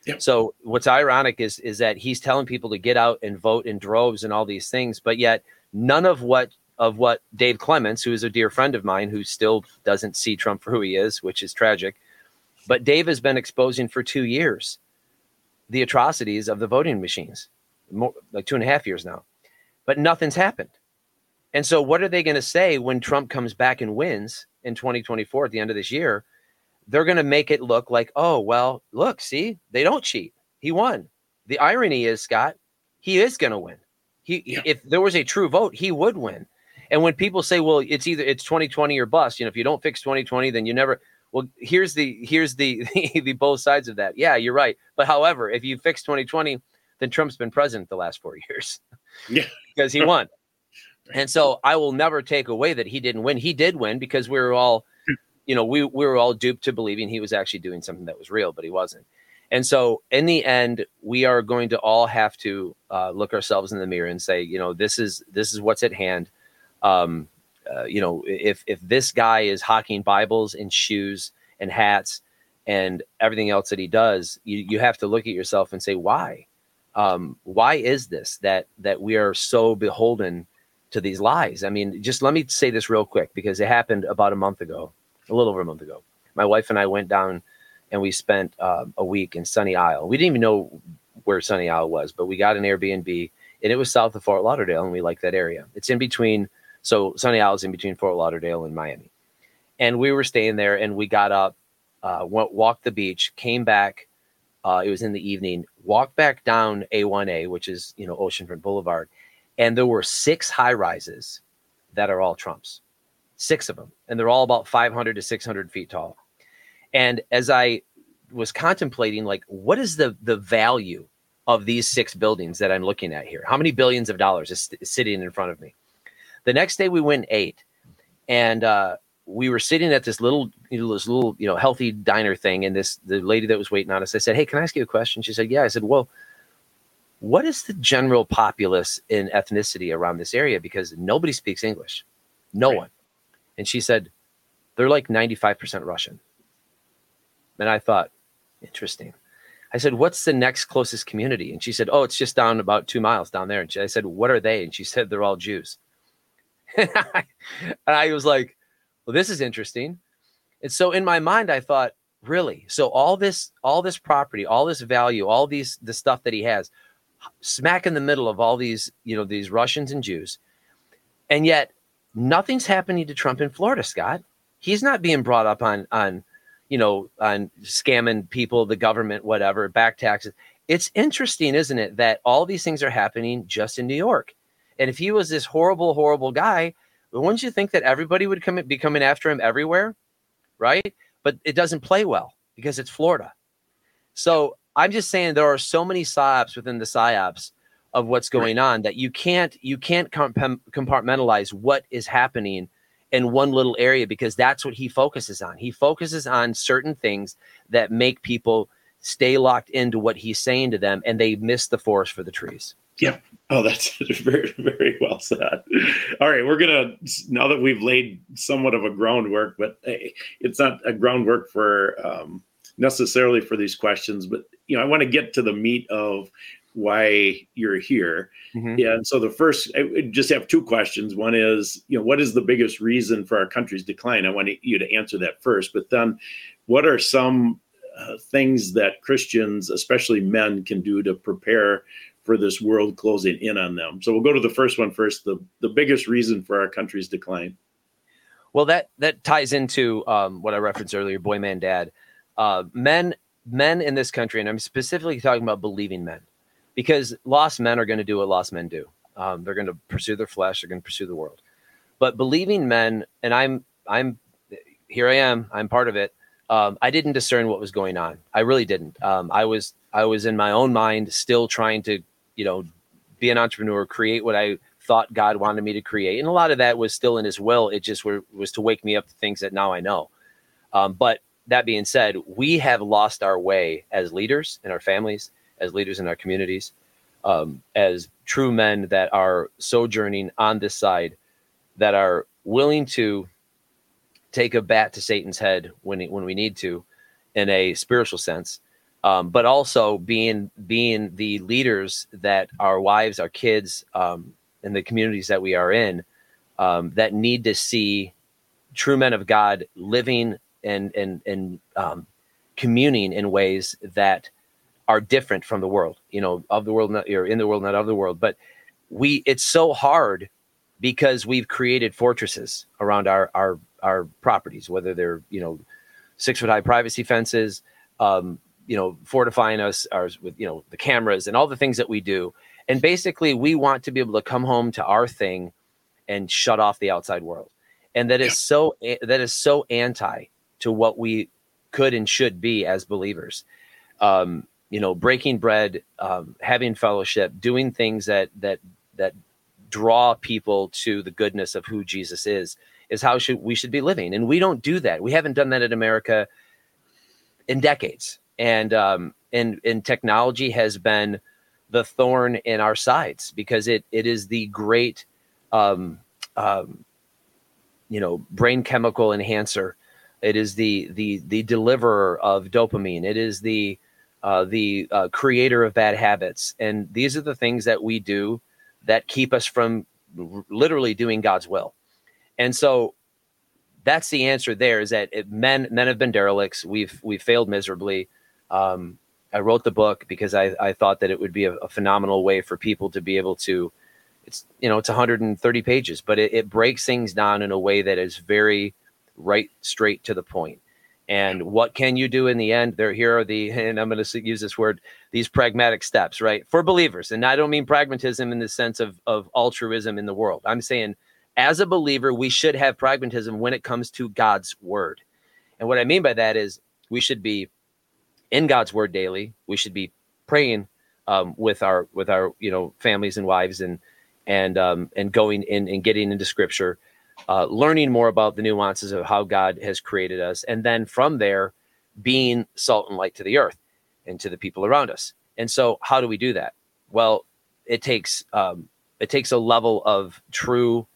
S2: Yep.
S3: So what's ironic is that he's telling people to get out and vote in droves and all these things, but yet none of what Dave Clements, who is a dear friend of mine, who still doesn't see Trump for who he is, which is tragic. But Dave has been exposing for 2 years the atrocities of the voting machines, like 2.5 years now, but nothing's happened. And so what are they going to say when Trump comes back and wins in 2024 at the end of this year? They're going to make it look like, oh, well, look, see, they don't cheat. He won. The irony is, Scott, he is going to win. If there was a true vote, he would win. And when people say, well, it's 2020 or bust, if you don't fix 2020, then you never. Well, here's the both sides of that. Yeah, you're right. But however, if you fix 2020, then Trump's been president the last 4 years.
S2: Yeah,
S3: because he won. And so I will never take away that he didn't win. He did win because we were all, we were all duped to believing he was actually doing something that was real, but he wasn't. And so in the end, we are going to all have to look ourselves in the mirror and say, this is what's at hand. If this guy is hawking Bibles and shoes and hats and everything else that he does, you have to look at yourself and say, why? Why is this that we are so beholden to these lies? I mean, just let me say this real quick, because it happened about a little over a month ago. My wife and I went down and we spent a week in Sunny Isle. We didn't even know where Sunny Isle was, but we got an Airbnb and it was south of Fort Lauderdale, and we like that area. It's in between. So Sunny Isle is in between Fort Lauderdale and Miami. And we were staying there, and we got up, walked the beach, came back. It was in the evening, walked back down A1A, which is, Oceanfront Boulevard. And there were 6 high rises that are all Trump's, 6 of them. And they're all about 500 to 600 feet tall. And as I was contemplating, like, what is the value of these 6 buildings that I'm looking at here? How many billions of dollars is sitting in front of me? The next day we went and ate, and we were sitting at this little healthy diner thing. And the lady that was waiting on us, I said, hey, can I ask you a question? She said, yeah. I said, well, what is the general populace in ethnicity around this area? Because nobody speaks English. No one. And she said, they're like 95% Russian. And I thought, interesting. I said, what's the next closest community? And she said, oh, it's just down about 2 miles down there. And I said, what are they? And she said, they're all Jews. And I was like, well, this is interesting. And so in my mind, I thought, really? So all this property, all this value, the stuff that he has, smack in the middle of all these, these Russians and Jews. And yet nothing's happening to Trump in Florida, Scott. He's not being brought up on scamming people, the government, whatever, back taxes. It's interesting, isn't it, that all these things are happening just in New York. And if he was this horrible, horrible guy, wouldn't you think that everybody would be coming after him everywhere? Right? But it doesn't play well because it's Florida. So I'm just saying there are so many psyops within the psyops of what's going on that you can't compartmentalize what is happening in one little area, because that's what he focuses on. He focuses on certain things that make people stay locked into what he's saying to them, and they miss the forest for the trees.
S2: Yeah. Oh, that's very, very well said. All right. Now that we've laid somewhat of a groundwork, but it's not a groundwork for necessarily for these questions, but, I want to get to the meat of why you're here. Mm-hmm. Yeah. And so I just have 2 questions. One is, what is the biggest reason for our country's decline? I want you to answer that first, but then what are some things that Christians, especially men, can do to prepare for this world closing in on them? So we'll go to the first one first, the biggest reason for our country's decline.
S3: Well, that ties into what I referenced earlier, boy, man, dad. Men in this country, and I'm specifically talking about believing men, because lost men are going to do what lost men do. They're going to pursue their flesh. They're going to pursue the world. But believing men, and I'm here I am, I'm part of it. I didn't discern what was going on. I really didn't. I was in my own mind, still trying to, be an entrepreneur, create what I thought God wanted me to create. And a lot of that was still in his will. It just was to wake me up to things that now I know. But that being said, we have lost our way as leaders in our families, as leaders in our communities, as true men that are sojourning on this side, that are willing to take a bat to Satan's head when we need to, in a spiritual sense, but also being the leaders that our wives, our kids, and the communities that we are in, that need to see true men of God living and communing in ways that are different from the world, of the world, not, or in the world, not of the world. But it's so hard because we've created fortresses around our properties, whether they're, 6-foot high privacy fences, fortifying us with, the cameras and all the things that we do. And basically we want to be able to come home to our thing and shut off the outside world. And that is so anti to what we could and should be as believers. Breaking bread, having fellowship, doing things that draw people to the goodness of who Jesus is how we should be living. And we don't do that. We haven't done that in America in decades. And technology has been the thorn in our sides because it is the great, brain chemical enhancer. It is the deliverer of dopamine. It is the creator of bad habits. And these are the things that we do that keep us from literally doing God's will. And so that's the answer there, is that men have been derelicts. We've failed miserably. I wrote the book because I thought that it would be a phenomenal way for people to be able to, it's 130 pages, but it breaks things down in a way that is very right, straight to the point. And what can you do in the end? Here are and I'm going to use this word, these pragmatic steps, right? For believers. And I don't mean pragmatism in the sense of altruism in the world. I'm saying as a believer, we should have pragmatism when it comes to God's word. And what I mean by that is we should be in God's word daily. We should be praying with our families and wives and going in and getting into scripture, learning more about the nuances of how God has created us. And then from there, being salt and light to the earth and to the people around us. And so how do we do that? Well, it takes a level of true,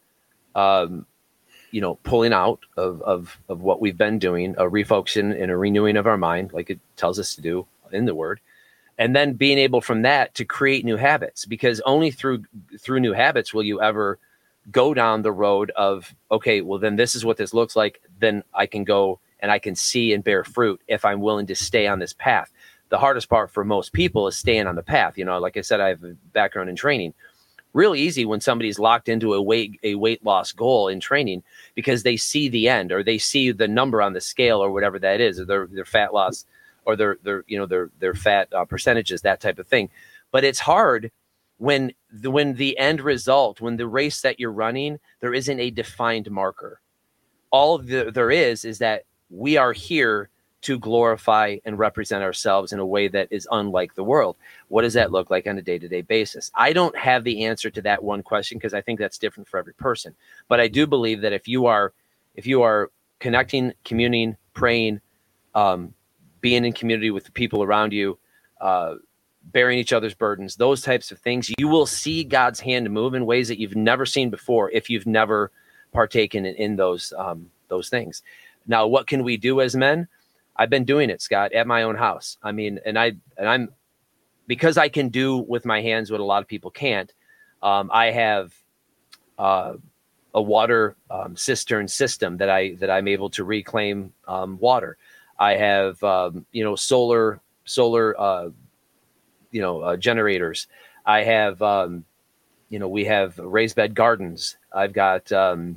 S3: pulling out of what we've been doing, a refocusing and a renewing of our mind, like it tells us to do in the word. And then being able from that to create new habits, because only through new habits will you ever go down the road of, okay, well, then this is what this looks like. Then I can go and I can see and bear fruit if I'm willing to stay on this path. The hardest part for most people is staying on the path. Like I said, I have a background in training. Really easy when somebody's locked into a weight loss goal in training because they see the end, or they see the number on the scale, or whatever that is, or their fat loss, or their fat percentages, that type of thing. But it's hard when the end result, when the race that you're running, there isn't a defined marker. All there is that we are here to glorify and represent ourselves in a way that is unlike the world. What does that look like on a day-to-day basis? I don't have the answer to that one question because I think that's different for every person. But I do believe that if you are connecting, communing, praying, being in community with the people around you, bearing each other's burdens, those types of things, you will see God's hand move in ways that you've never seen before if you've never partaken in those things. Now, what can we do as men? I've been doing it, Scott, at my own house. I mean, and I'm because I can do with my hands what a lot of people can't. I have a water cistern system that I'm able to reclaim water. I have solar generators. I have we have raised bed gardens. I've got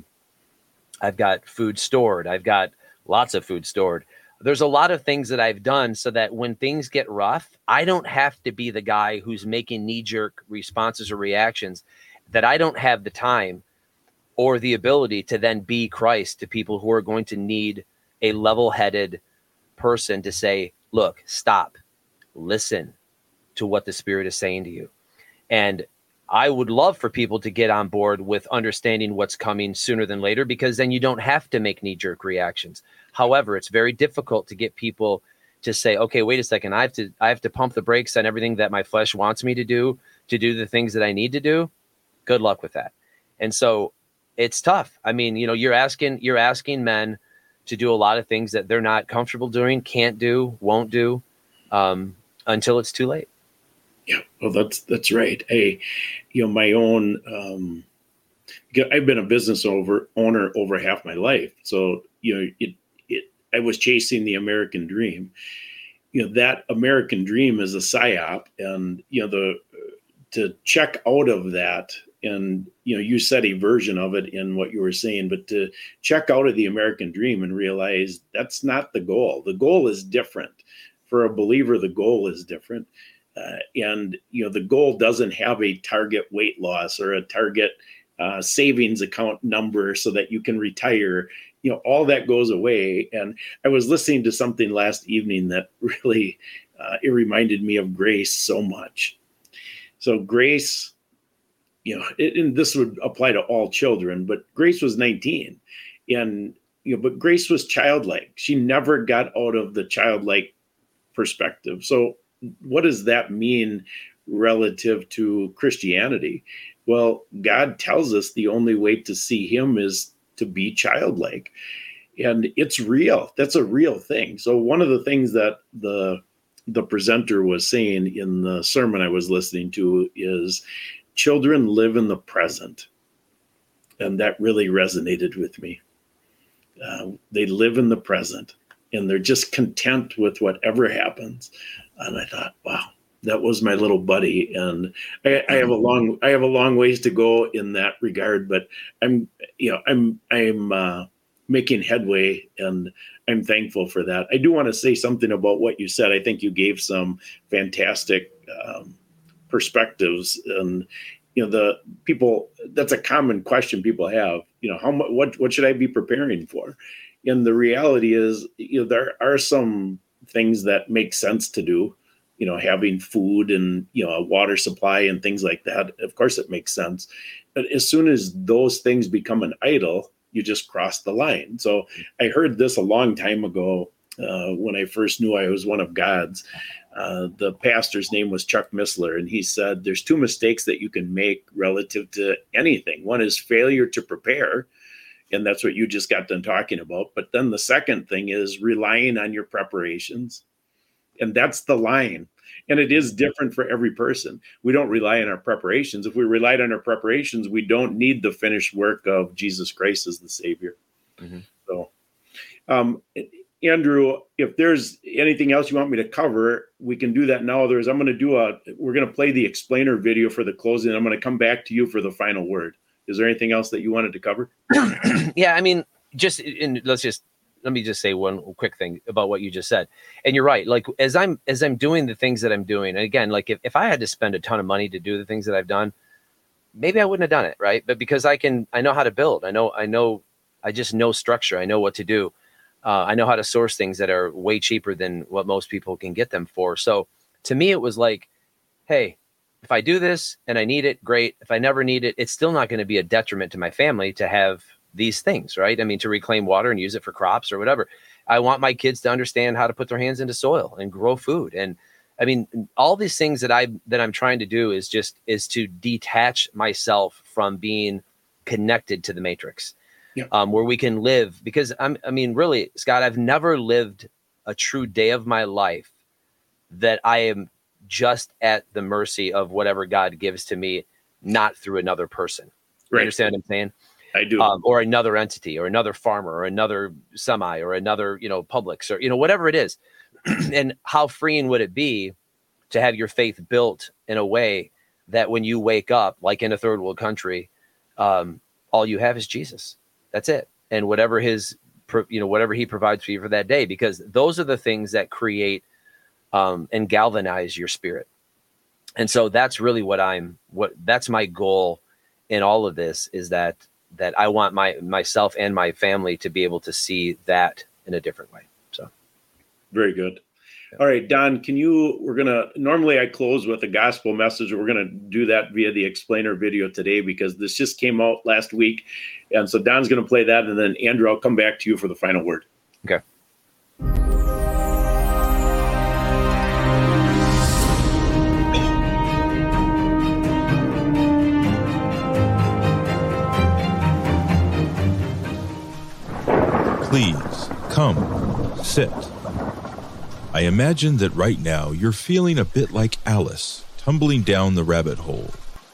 S3: food stored. I've got lots of food stored. There's a lot of things that I've done so that when things get rough, I don't have to be the guy who's making knee-jerk responses or reactions, that I don't have the time or the ability to then be Christ to people who are going to need a level-headed person to say, look, stop, listen to what the Spirit is saying to you. And I would love for people to get on board with understanding what's coming sooner than later, because then you don't have to make knee-jerk reactions. However, it's very difficult to get people to say, okay, wait a second, I have to pump the brakes on everything that my flesh wants me to do the things that I need to do. Good luck with that. And so it's tough. I mean, you're asking men to do a lot of things that they're not comfortable doing, can't do, won't do. until it's too late.
S2: Yeah, well, that's right. My own, I've been a business owner over half my life. So, I was chasing the American dream. That American dream is a psyop, and, to check out of that, and, you said a version of it in what you were saying, but to check out of the American dream and realize that's not the goal. The goal is different. For a believer, the goal is different. And the goal doesn't have a target weight loss or a target savings account number so that you can retire. All that goes away. And I was listening to something last evening that really, it reminded me of Grace so much. So Grace, and this would apply to all children, but Grace was 19, and, but Grace was childlike. She never got out of the childlike perspective. So what does that mean relative to Christianity? Well, God tells us the only way to see him is to be childlike. And it's real. That's a real thing. So one of the things that the presenter was saying in the sermon I was listening to is children live in the present. And that really resonated with me. They live in the present, and they're just content with whatever happens. And I thought, wow, that was my little buddy. And I have a long ways to go in that regard, but I'm making headway, and I'm thankful for that. I do want to say something about what you said. I think you gave some fantastic perspectives, and the people, that's a common question people have, what should I be preparing for? And the reality is, there are some things that make sense to do, having food and, a water supply and things like that. Of course it makes sense. But as soon as those things become an idol, you just cross the line. So I heard this a long time ago when I first knew I was one of God's. The pastor's name was Chuck Missler, and he said there's two mistakes that you can make relative to anything. One is failure to prepare, and that's what you just got done talking about. But then the second thing is relying on your preparations, and that's the line. And it is different for every person. We don't rely on our preparations. If we relied on our preparations, we don't need the finished work of Jesus Christ as the Savior. Mm-hmm. So, Andrew, if there's anything else you want me to cover, we can do that now. We're going to play the explainer video for the closing. I'm going to come back to you for the final word. Is there anything else that you wanted to cover?
S3: Yeah, I mean, let me just say one quick thing about what you just said. And you're right. Like, as I'm doing the things that I'm doing, and again, like if I had to spend a ton of money to do the things that I've done, maybe I wouldn't have done it. Right. But because I know how to build, I just know structure. I know what to do. I know how to source things that are way cheaper than what most people can get them for. So to me, it was like, hey, if I do this and I need it, great. If I never need it, it's still not going to be a detriment to my family to have these things, right? I mean, to reclaim water and use it for crops or whatever. I want my kids to understand how to put their hands into soil and grow food. And I mean, all these things that I'm trying to do is to detach myself from being connected to the matrix. Yeah. Where we can live, because really, Scott, I've never lived a true day of my life that I am just at the mercy of whatever God gives to me, not through another person. Right. You understand what I'm saying?
S2: I do.
S3: Or another entity, or another farmer, or another semi, or another, Publix, or, whatever it is. And how freeing would it be to have your faith built in a way that when you wake up, like in a third world country, all you have is Jesus. That's it. And whatever whatever he provides for you for that day, because those are the things that create and galvanize your spirit. And so that's really that's my goal in all of this, is that I want myself and my family to be able to see that in a different way. So.
S2: Very good. All right, Don, normally I close with a gospel message. We're going to do that via the explainer video today because this just came out last week. And so Don's going to play that. And then Andrew, I'll come back to you for the final word.
S3: Okay.
S20: Please come, sit. I imagine that right now you're feeling a bit like Alice, tumbling down the rabbit hole.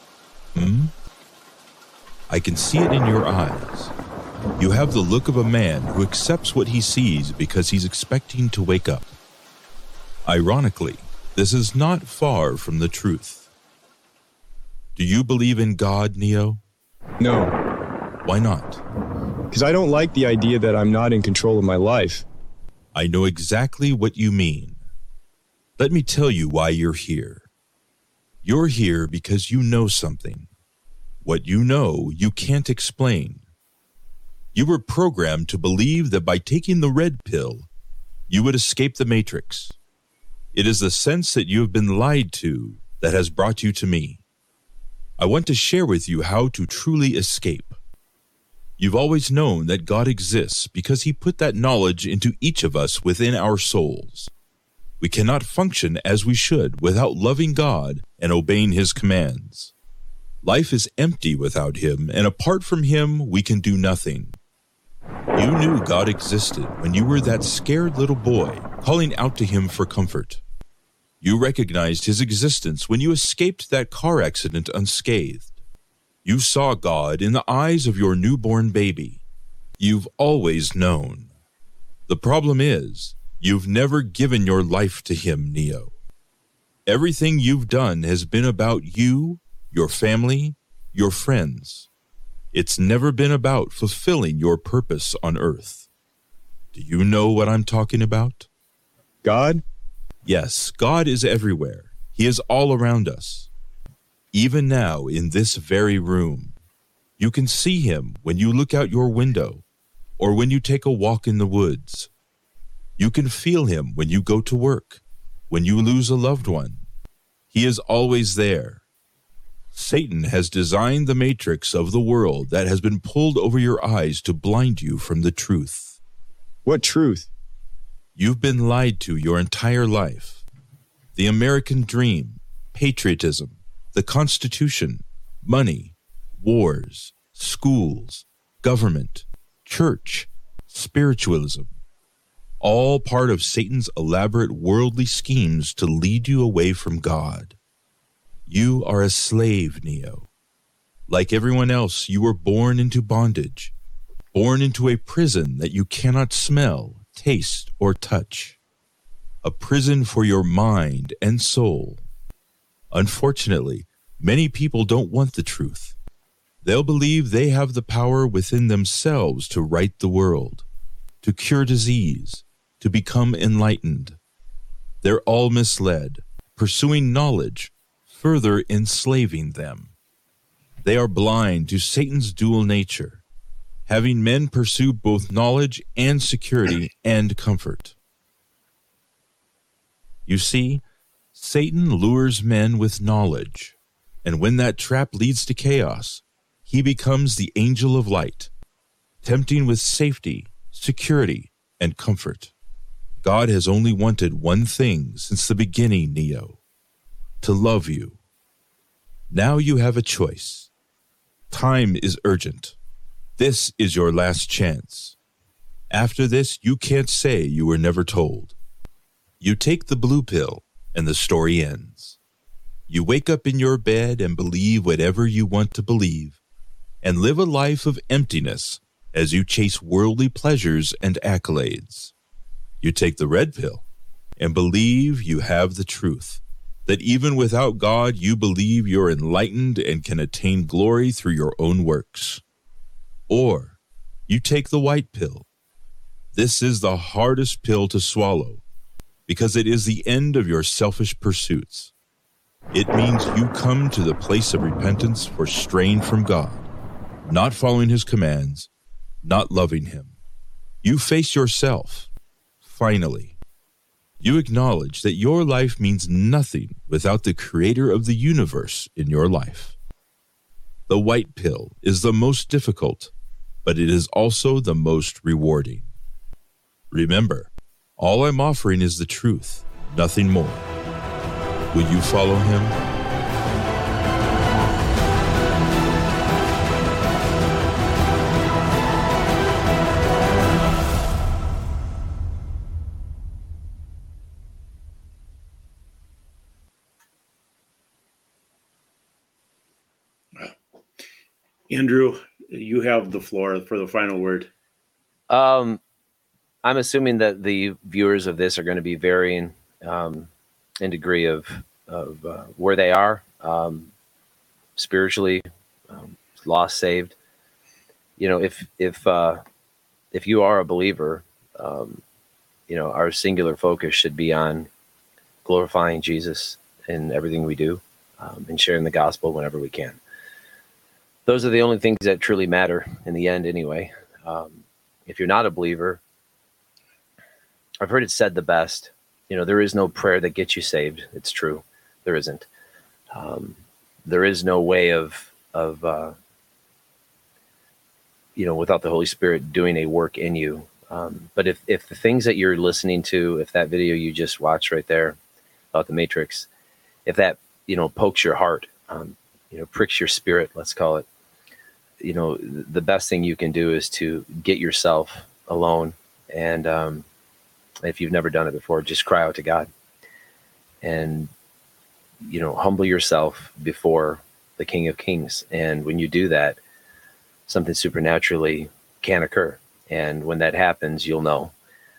S20: I can see it in your eyes. You have the look of a man who accepts what he sees because he's expecting to wake up. Ironically, this is not far from the truth. Do you believe in God, Neo?
S21: No.
S20: Why not?
S21: Because I don't like the idea that I'm not in control of my life.
S20: I know exactly what you mean. Let me tell you why you're here. You're here because you know something. What you know, you can't explain. You were programmed to believe that by taking the red pill, you would escape the Matrix. It is the sense that you have been lied to that has brought you to me. I want to share with you how to truly escape. You've always known that God exists because he put that knowledge into each of us within our souls. We cannot function as we should without loving God and obeying his commands. Life is empty without him, and apart from him, we can do nothing. You knew God existed when you were that scared little boy calling out to him for comfort. You recognized his existence when you escaped that car accident unscathed. You saw God in the eyes of your newborn baby. You've always known. The problem is, you've never given your life to him, Neo. Everything you've done has been about you, your family, your friends. It's never been about fulfilling your purpose on earth. Do you know what I'm talking about?
S21: God?
S20: Yes, God is everywhere. He is all around us. Even now, in this very room, you can see him when you look out your window or when you take a walk in the woods. You can feel him when you go to work, when you lose a loved one. He is always there. Satan has designed the matrix of the world that has been pulled over your eyes to blind you from the truth.
S21: What truth?
S20: You've been lied to your entire life. The American dream, patriotism, the Constitution, money, wars, schools, government, church, spiritualism, all part of Satan's elaborate worldly schemes to lead you away from God. You are a slave, Neo. Like everyone else, you were born into bondage, born into a prison that you cannot smell, taste, or touch. A prison for your mind and soul. Unfortunately, many people don't want the truth. They'll believe they have the power within themselves to right the world, to cure disease, to become enlightened. They're all misled, pursuing knowledge, further enslaving them. They are blind to Satan's dual nature, having men pursue both knowledge and security and comfort. You see, Satan lures men with knowledge, and when that trap leads to chaos, he becomes the angel of light, tempting with safety, security, and comfort. God has only wanted one thing since the beginning, Neo: to love you. Now you have a choice. Time is urgent. This is your last chance. After this, you can't say you were never told. You take the blue pill, and the story ends. You wake up in your bed and believe whatever you want to believe, and live a life of emptiness as you chase worldly pleasures and accolades. You take the red pill and believe you have the truth, that even without God, you believe you're enlightened and can attain glory through your own works. Or you take the white pill. This is the hardest pill to swallow because it is the end of your selfish pursuits. It means you come to the place of repentance for straying from God, not following his commands, not loving him. You face yourself. Finally, you acknowledge that your life means nothing without the creator of the universe in your life. The white pill is the most difficult, but it is also the most rewarding. Remember, all I'm offering is the truth, nothing more. Will you follow him?
S2: Andrew, you have the floor for the final word.
S3: I'm assuming that the viewers of this are going to be varying in degree of where they are spiritually, lost, saved. You know, if you are a believer, you know, our singular focus should be on glorifying Jesus in everything we do, and sharing the gospel whenever we can. Those are the only things that truly matter in the end anyway. If you're not a believer, I've heard it said the best, you know, there is no prayer that gets you saved. It's true. There isn't. There is no way of you know, without the Holy Spirit doing a work in you. But if the things that you're listening to, if that video you just watched right there about the Matrix, if that, you know, pokes your heart, you know, pricks your spirit, let's call it, you know, the best thing you can do is to get yourself alone. And if you've never done it before, just cry out to God and, you know, humble yourself before the King of Kings. And when you do that, something supernaturally can occur. And when that happens, you'll know.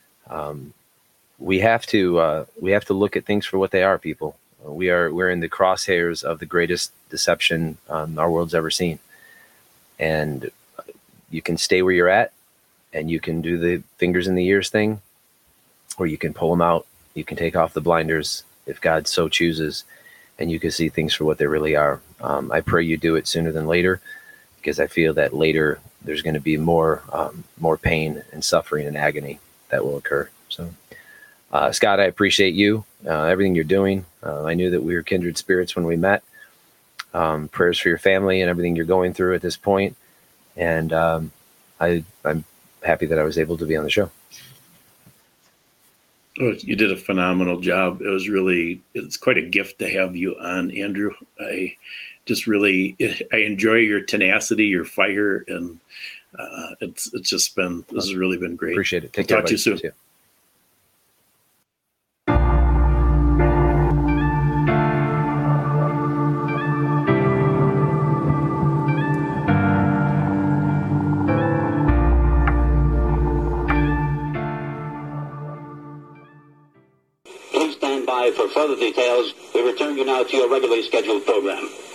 S3: We have to look at things for what they are, people. We're in the crosshairs of the greatest deception our world's ever seen. And you can stay where you're at, and you can do the fingers in the ears thing, or you can pull them out. You can take off the blinders if God so chooses, and you can see things for what they really are. I pray you do it sooner than later, because I feel that later there's going to be more pain and suffering and agony that will occur. So, Scott, I appreciate you, everything you're doing. I knew that we were kindred spirits when we met. Prayers for your family and everything you're going through at this point. And I'm happy that I was able to be on the show.
S2: Oh, you did a phenomenal job. It's quite a gift to have you on, Andrew. I enjoy your tenacity, your fire, and this has really been great.
S3: Appreciate it.
S2: Talk to you soon.
S1: Please stand by for further details. We return you now to your regularly scheduled program.